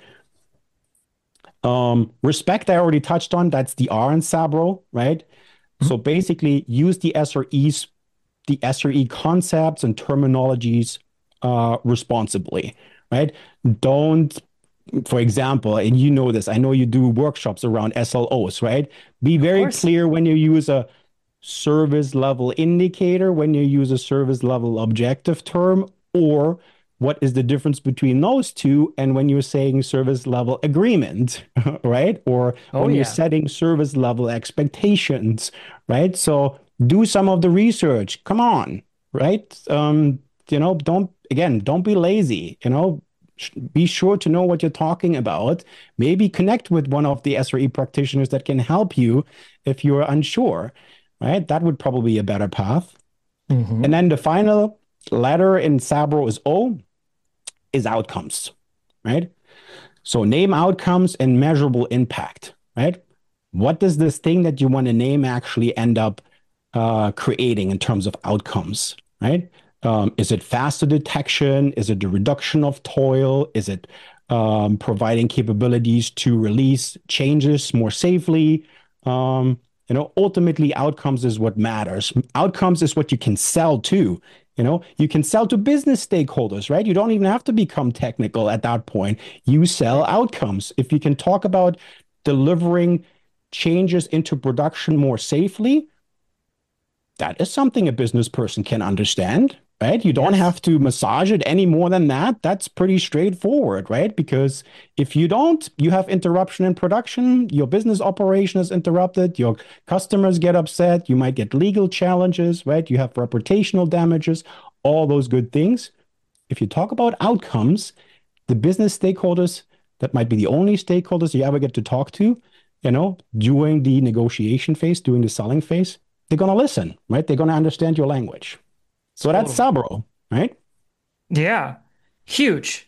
Um, respect, I already touched on. That's the R in Sabro, right? Mhm. So basically, use the S R Es, the S R E concepts and terminologies uh, responsibly, right? Don't, for example, and you know this, I know you do workshops around S L Os, right? Be Of very course. clear when you use a service level indicator, when you use a service level objective term, or what is the difference between those two and when you're saying service level agreement, right? Or Oh, when you're yeah. setting service level expectations, right? So do some of the research. Come on, right? Um, you know, don't, again, don't be lazy, you know, Be sure to know what you're talking about. Maybe connect with one of the S R E practitioners that can help you if you're unsure, right? That would probably be a better path. Mm-hmm. And then the final letter in Sabro is O, is outcomes, right? So name outcomes and measurable impact, right? What does this thing that you want to name actually end up uh, creating in terms of outcomes, right? Um, is it faster detection? Is it the reduction of toil? Is it um, providing capabilities to release changes more safely? Um, you know, ultimately, outcomes is what matters. Outcomes is what you can sell to. You know, you can sell to business stakeholders, right? You don't even have to become technical at that point. You sell outcomes. If you can talk about delivering changes into production more safely, that is something a business person can understand, right? You don't Yes. have to massage it any more than that. That's pretty straightforward, right? Because if you don't, you have interruption in production, your business operation is interrupted, your customers get upset, you might get legal challenges, right? You have reputational damages, all those good things. If you talk about outcomes, the business stakeholders, that might be the only stakeholders you ever get to talk to, you know, during the negotiation phase, during the selling phase, they're going to listen, right? They're going to understand your language. So that's Sabro, right? Yeah. Huge.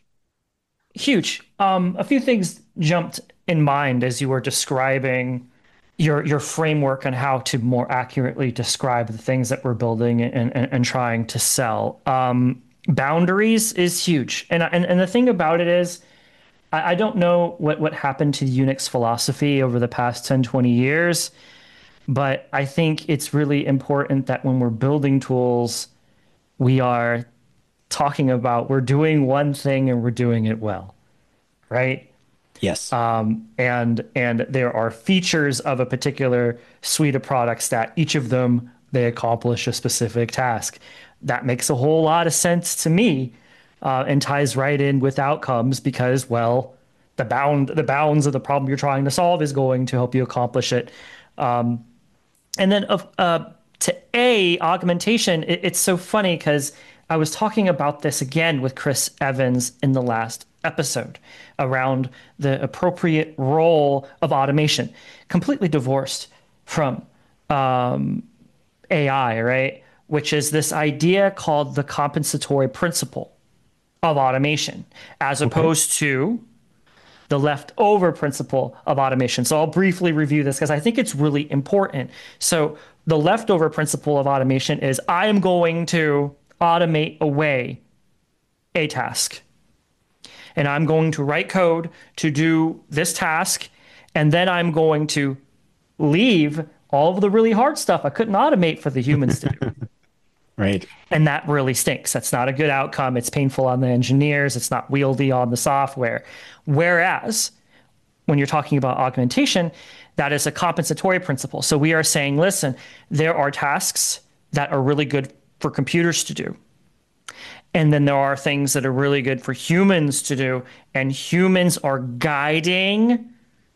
Huge. Um, a few things jumped in mind as you were describing your your framework on how to more accurately describe the things that we're building and and, and trying to sell. Um, boundaries is huge, and and and the thing about it is, I, I don't know what what happened to the Unix philosophy over the past ten, twenty years, but I think it's really important that when we're building tools, we are talking about we're doing one thing and we're doing it well, right? Yes. Um, and and there are features of a particular suite of products that each of them they accomplish a specific task. That makes a whole lot of sense to me, uh, and ties right in with outcomes because, well, the bound the bounds of the problem you're trying to solve is going to help you accomplish it. Um, and then of uh, to A, augmentation, it, it's so funny because I was talking about this again with Chris Evans in the last episode around the appropriate role of automation, completely divorced from um, A I, right? Which is this idea called the compensatory principle of automation, as opposed to the leftover principle of automation. So I'll briefly review this because I think it's really important. So the leftover principle of automation is I am going to automate away a task. And I'm going to write code to do this task. And then I'm going to leave all of the really hard stuff I couldn't automate for the humans to do. Right. And that really stinks. That's not a good outcome. It's painful on the engineers. It's not wieldy on the software. Whereas when you're talking about augmentation, that is a compensatory principle. So we are saying, listen, there are tasks that are really good for computers to do. And then there are things that are really good for humans to do. And humans are guiding,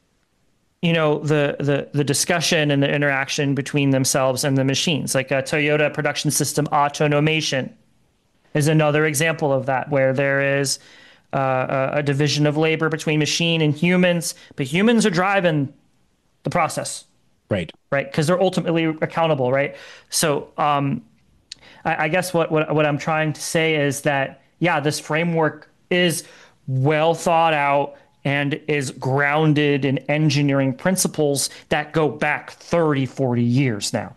you know, the the the discussion and the interaction between themselves and the machines. Like a Toyota Production System automation is another example of that, where there is uh, a, a division of labor between machine and humans, but humans are driving the process, Right. right? Because they're ultimately accountable, right? So um, I, I guess what, what what I'm trying to say is that, yeah, this framework is well thought out and is grounded in engineering principles that go back thirty, forty years now.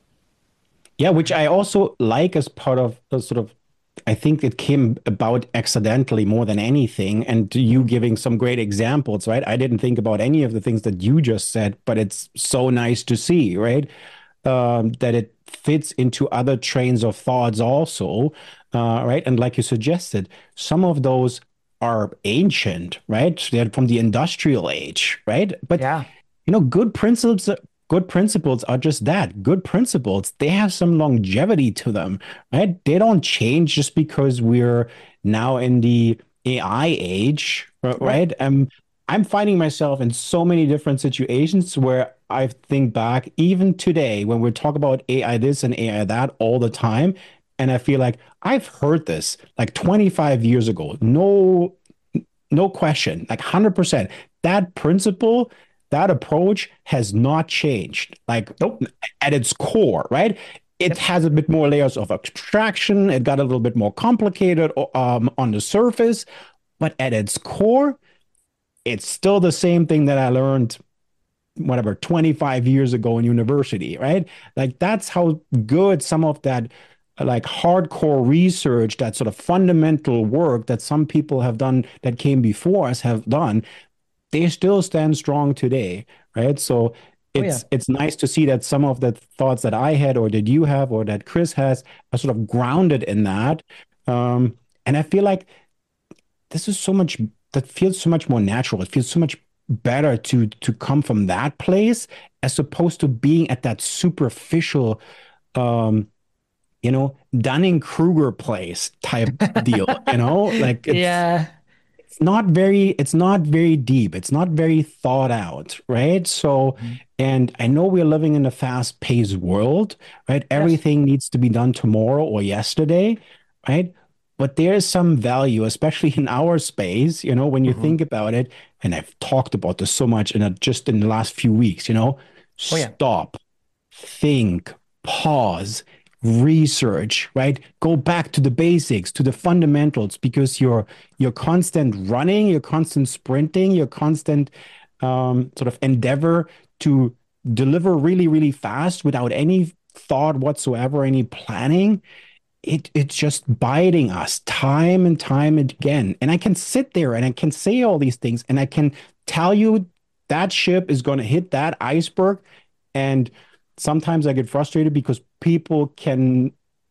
Yeah, which I also like as part of the sort of, I think it came about accidentally more than anything. And you giving some great examples, right? I didn't think about any of the things that you just said, but it's so nice to see, right? Um, that it fits into other trains of thoughts also, uh, right? And like you suggested, some of those are ancient, right? They're from the industrial age, right? But Yeah. you know, good principles, good principles are just that, good principles. They have some longevity to them, right? They don't change just because we're now in the A I age, ri- right? Um, I'm finding myself in so many different situations where I think back, even today, when we talk about A I this and A I that all the time, and I feel like I've heard this like twenty-five years ago. No no question, like one hundred percent. That principle, that approach has not changed, like Nope. at its core, right? It Yep. has a bit more layers of abstraction. It got a little bit more complicated um, on the surface, but at its core, it's still the same thing that I learned, whatever, twenty-five years ago in university, right? Like that's how good some of that like hardcore research, that sort of fundamental work that some people have done that came before us have done, they still stand strong today, right? So Oh yeah. it's it's nice to see that some of the thoughts that I had or that you have or that Chris has are sort of grounded in that. Um, and I feel like this is so much that feels so much more natural. It feels so much better to to come from that place as opposed to being at that superficial um you know, Dunning-Kruger place type deal, you know, like it's Yeah. it's not very it's not very deep. It's not very thought out, right? So, Mhm. and I know we're living in a fast-paced world, right? Yes. Everything needs to be done tomorrow or yesterday, right? But there is some value, especially in our space, you know, when you Mhm. think about it, and I've talked about this so much in a, just in the last few weeks, you know, Oh yeah. stop, think, pause, research, right? Go back to the basics, to the fundamentals, because your your constant running, your constant sprinting, your constant um, sort of endeavor to deliver really, really fast without any thought whatsoever, any planning, it it's just biting us time and time again. And I can sit there and I can say all these things and I can tell you that ship is going to hit that iceberg. And sometimes I get frustrated because people can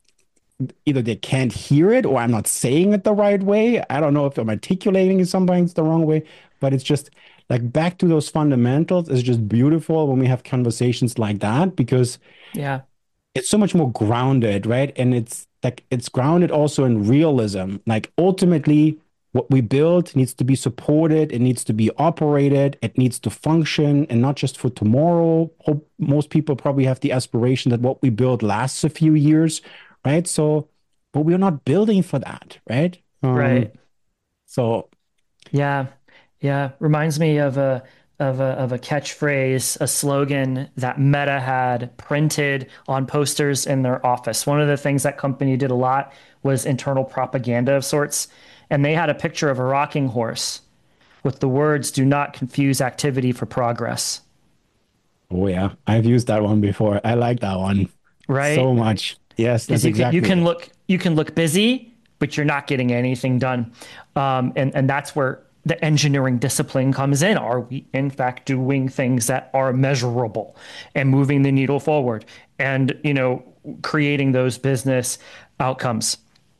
either they can't hear it or I'm not saying it the right way. I don't know if I'm articulating it sometimes the wrong way, but it's just like back to those fundamentals is just beautiful when we have conversations like that because Yeah. it's so much more grounded, right? And it's like it's grounded also in realism. Like ultimately, what we build needs to be supported, it needs to be operated, it needs to function, and not just for tomorrow. Hope most people probably have the aspiration that what we build lasts a few years, right? So, but we're not building for that, right? Um, Right. so Yeah. Yeah. Reminds me of a of a of a catchphrase, a slogan that Meta had printed on posters in their office. One of the things that company did a lot was internal propaganda of sorts. And they had a picture of a rocking horse with the words, "Do not confuse activity for progress." oh yeah, I've used that one before. I like that one so Right? much. Yes, Because that's you can you exactly can it. look you can look busy, but you're not getting anything done. Um, and and that's where the engineering discipline comes in. Are we in fact doing things that are measurable and moving the needle forward, and you know creating those business outcomes?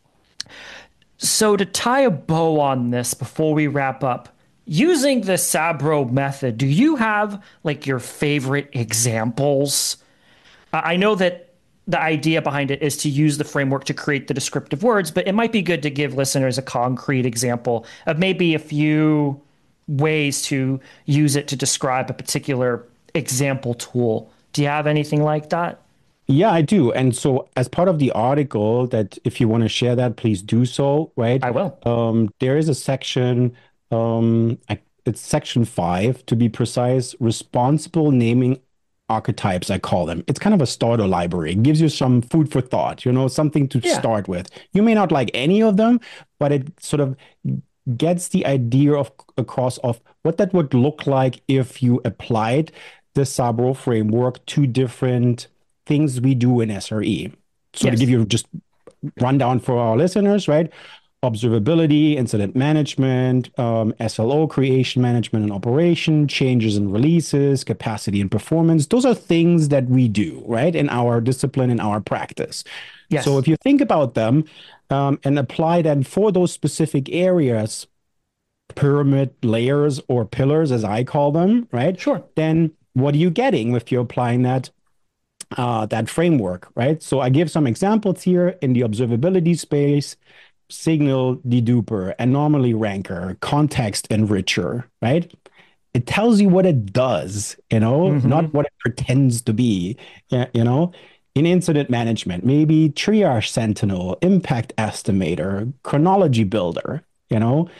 So to tie a bow on this before we wrap up, using the Sabro method, do you have like your favorite examples? I know that the idea behind it is to use the framework to create the descriptive words, but it might be good to give listeners a concrete example of maybe a few ways to use it to describe a particular example tool. Do you have anything like that? Yeah, I do. And so, as part of the article, that if you want to share that, please do so, right? I will. Um, there is a section, um, I, it's section five to be precise, responsible naming archetypes, I call them. It's kind of a starter library. It gives you some food for thought, you know, something to Yeah. start with. You may not like any of them, but it sort of gets the idea of across of what that would look like if you applied the Sabro framework to different things we do in S R E. So to give Yes. you just rundown for our listeners, right? Observability, incident management, um, S L O creation, management and operation, changes and releases, capacity and performance. Those are things that we do, right? In our discipline, in our practice. So Yes. if you think about them um, and apply them for those specific areas, pyramid layers or pillars, as I call them, right? Sure. Then what are you getting if you're applying that uh, that framework, right? So I give some examples here in the observability space: signal deduper, anomaly ranker, context enricher, right? It tells you what it does, you know, not Hmm. what it pretends to be, yeah, you know. In incident management, maybe triage sentinel, impact estimator, chronology builder, you know.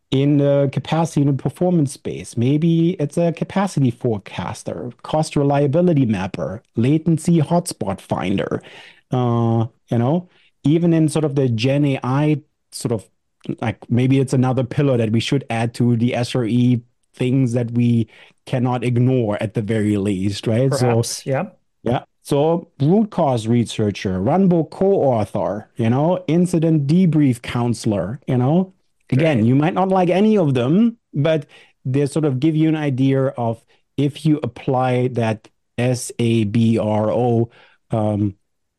in the capacity and performance space. Maybe it's a capacity forecaster, cost reliability mapper, latency hotspot finder. Uh, you know, even in sort of the Gen A I sort of like maybe it's another pillar that we should add to the S R E things that we cannot ignore at the very least, right? So Perhaps. Yeah. yeah. So root cause researcher, Runbook co-author, you know, incident debrief counselor, you know. Again, Great. you might not like any of them, but they sort of give you an idea of if you apply that S A B R O, um,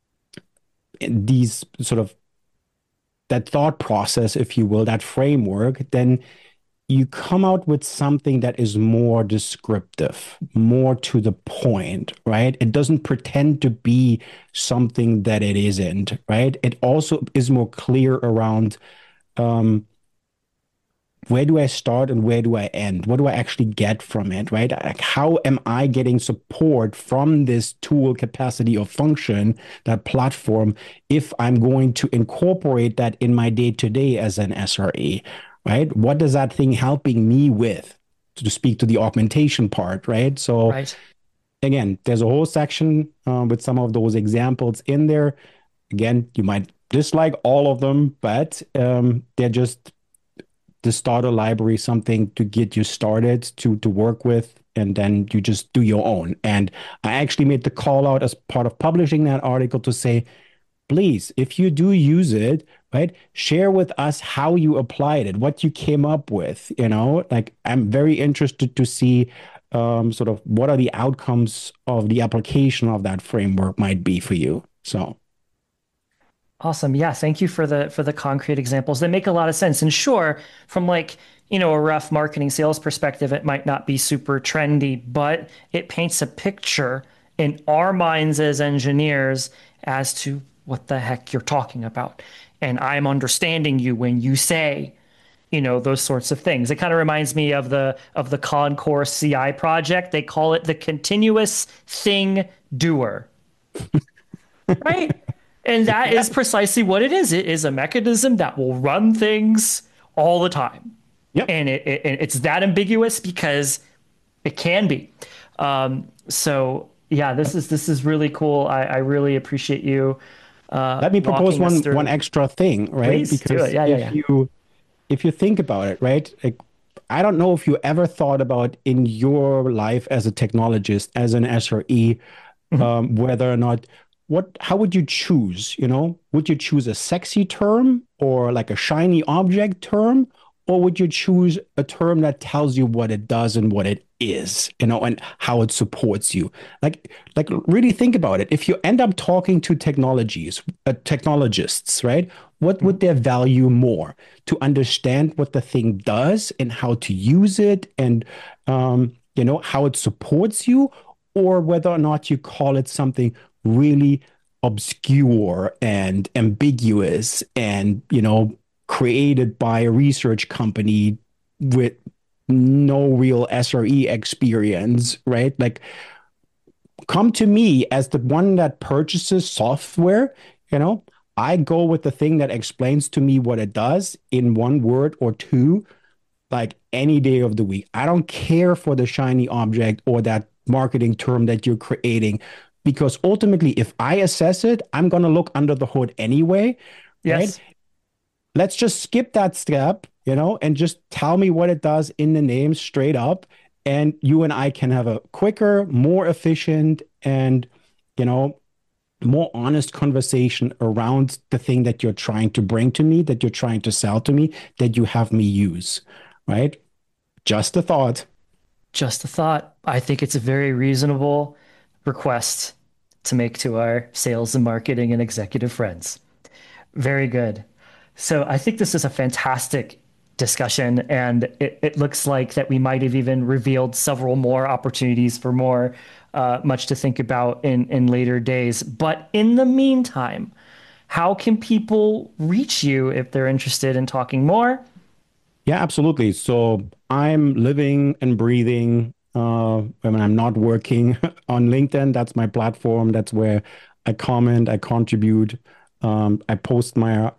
these sort of that thought process, if you will, that framework, then you come out with something that is more descriptive, more to the point, right? It doesn't pretend to be something that it isn't, right? It also is more clear around um, where do I start and where do I end? What do I actually get from it, right? Like, how am I getting support from this tool, capacity, or function, that platform, if I'm going to incorporate that in my day to day as an S R E, right? What is that thing helping me with, to speak to the augmentation part, right? So, Right. again, there's a whole section uh, with some of those examples in there. Again, you might dislike all of them, but um, they're just the starter library, something to get you started to to work with, and then you just do your own. And I actually made the call out as part of publishing that article to say, please, if you do use it, right, share with us how you applied it, what you came up with. You know, like, I'm very interested to see um, sort of what are the outcomes of the application of that framework might be for you. So Awesome. Yeah, thank you for the for the concrete examples. They make a lot of sense. And sure, from like, you know, a rough marketing sales perspective, it might not be super trendy, but it paints a picture in our minds as engineers as to what the heck you're talking about. And I'm understanding you when you say, you know, those sorts of things. It kind of reminds me of the of the Concourse C I project. They call it the continuous thing doer, right? And that is precisely what it is. It is a mechanism that will run things all the time. yep. And it, it, it's that ambiguous because it can be. Um, so yeah, this is this is really cool. I, I really appreciate you uh, Let me propose walking us one through. one extra thing, right? Please do Because it. Yeah, yeah, if yeah. you if you think about it, right? Like, I don't know if you ever thought about in your life as a technologist, as an S R E, Mhm. um, whether or not what how would you choose? You know, would you choose a sexy term or like a shiny object term, or would you choose a term that tells you what it does and what it is, you know, and how it supports you? Like, like really think about it. If you end up talking to technologies, uh, technologists, right? What would their value more? To understand what the thing does and how to use it, and um, you know, how it supports you, or whether or not you call it something really obscure and ambiguous and, you know, created by a research company with no real S R E experience, right? Like, come to me as the one that purchases software, you know, I go with the thing that explains to me what it does in one word or two, like any day of the week. I don't care for the shiny object or that marketing term that you're creating, because ultimately, if I assess it, I'm going to look under the hood anyway, right? Yes. Let's just skip that step, you know, and just tell me what it does in the name straight up. And you and I can have a quicker, more efficient, and, you know, more honest conversation around the thing that you're trying to bring to me, that you're trying to sell to me, that you have me use, right? Just a thought. Just a thought. I think it's a very reasonable request to make to our sales and marketing and executive friends. Very good. So I think this is a fantastic discussion, and it, it looks like that we might have even revealed several more opportunities for more, uh, much to think about in, in later days. But in the meantime, how can people reach you if they're interested in talking more? Yeah, absolutely. So I'm living and breathing uh, when I'm not working on LinkedIn. That's my platform. That's where I comment, I contribute, um, I post my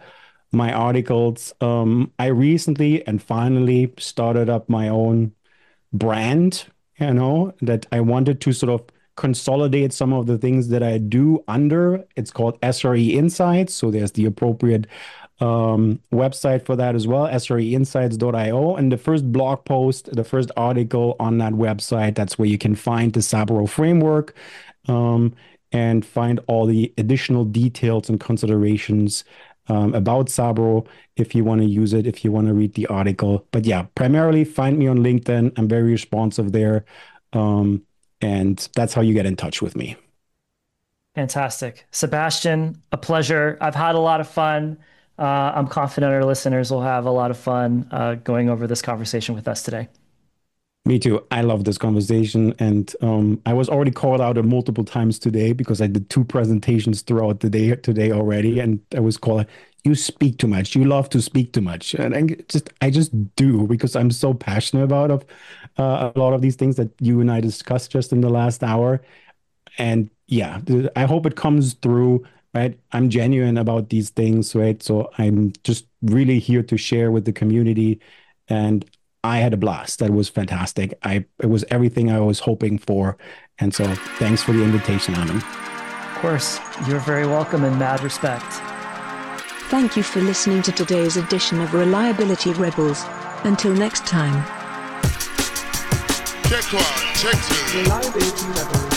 my articles. Um, I recently and finally started up my own brand, you know, that I wanted to sort of consolidate some of the things that I do under. It's called S R E Insights. So there's the appropriate um, website for that as well, S R E insights dot I O. And the first blog post, the first article on that website, that's where you can find the Sabro framework um, and find all the additional details and considerations um, about Sabro if you want to use it, if you want to read the article. But yeah, primarily find me on LinkedIn. I'm very responsive there. Um, and that's how you get in touch with me. Fantastic. Sebastian, a pleasure. I've had a lot of fun. Uh, I'm confident our listeners will have a lot of fun uh, going over this conversation with us today. Me too. I love this conversation. And um, I was already called out multiple times today because I did two presentations throughout the day today already. And I was called, you speak too much. You love to speak too much. And I just, I just do because I'm so passionate about of, uh, a lot of these things that you and I discussed just in the last hour. And yeah, I hope it comes through, right? I'm genuine about these things, right? So I'm just really here to share with the community. And I had a blast. That was fantastic. I It was everything I was hoping for. And so thanks for the invitation, Amin. Of course, you're very welcome and mad respect. Thank you for listening to today's edition of Reliability Rebels. Until next time. Check one, check two. Reliability Rebels.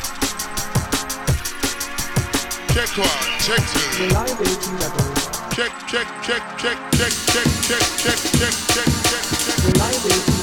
Check one, check two. Reliability Rebels. Check, check, check, check, check, check, check, check, check, check, check, check. Reliability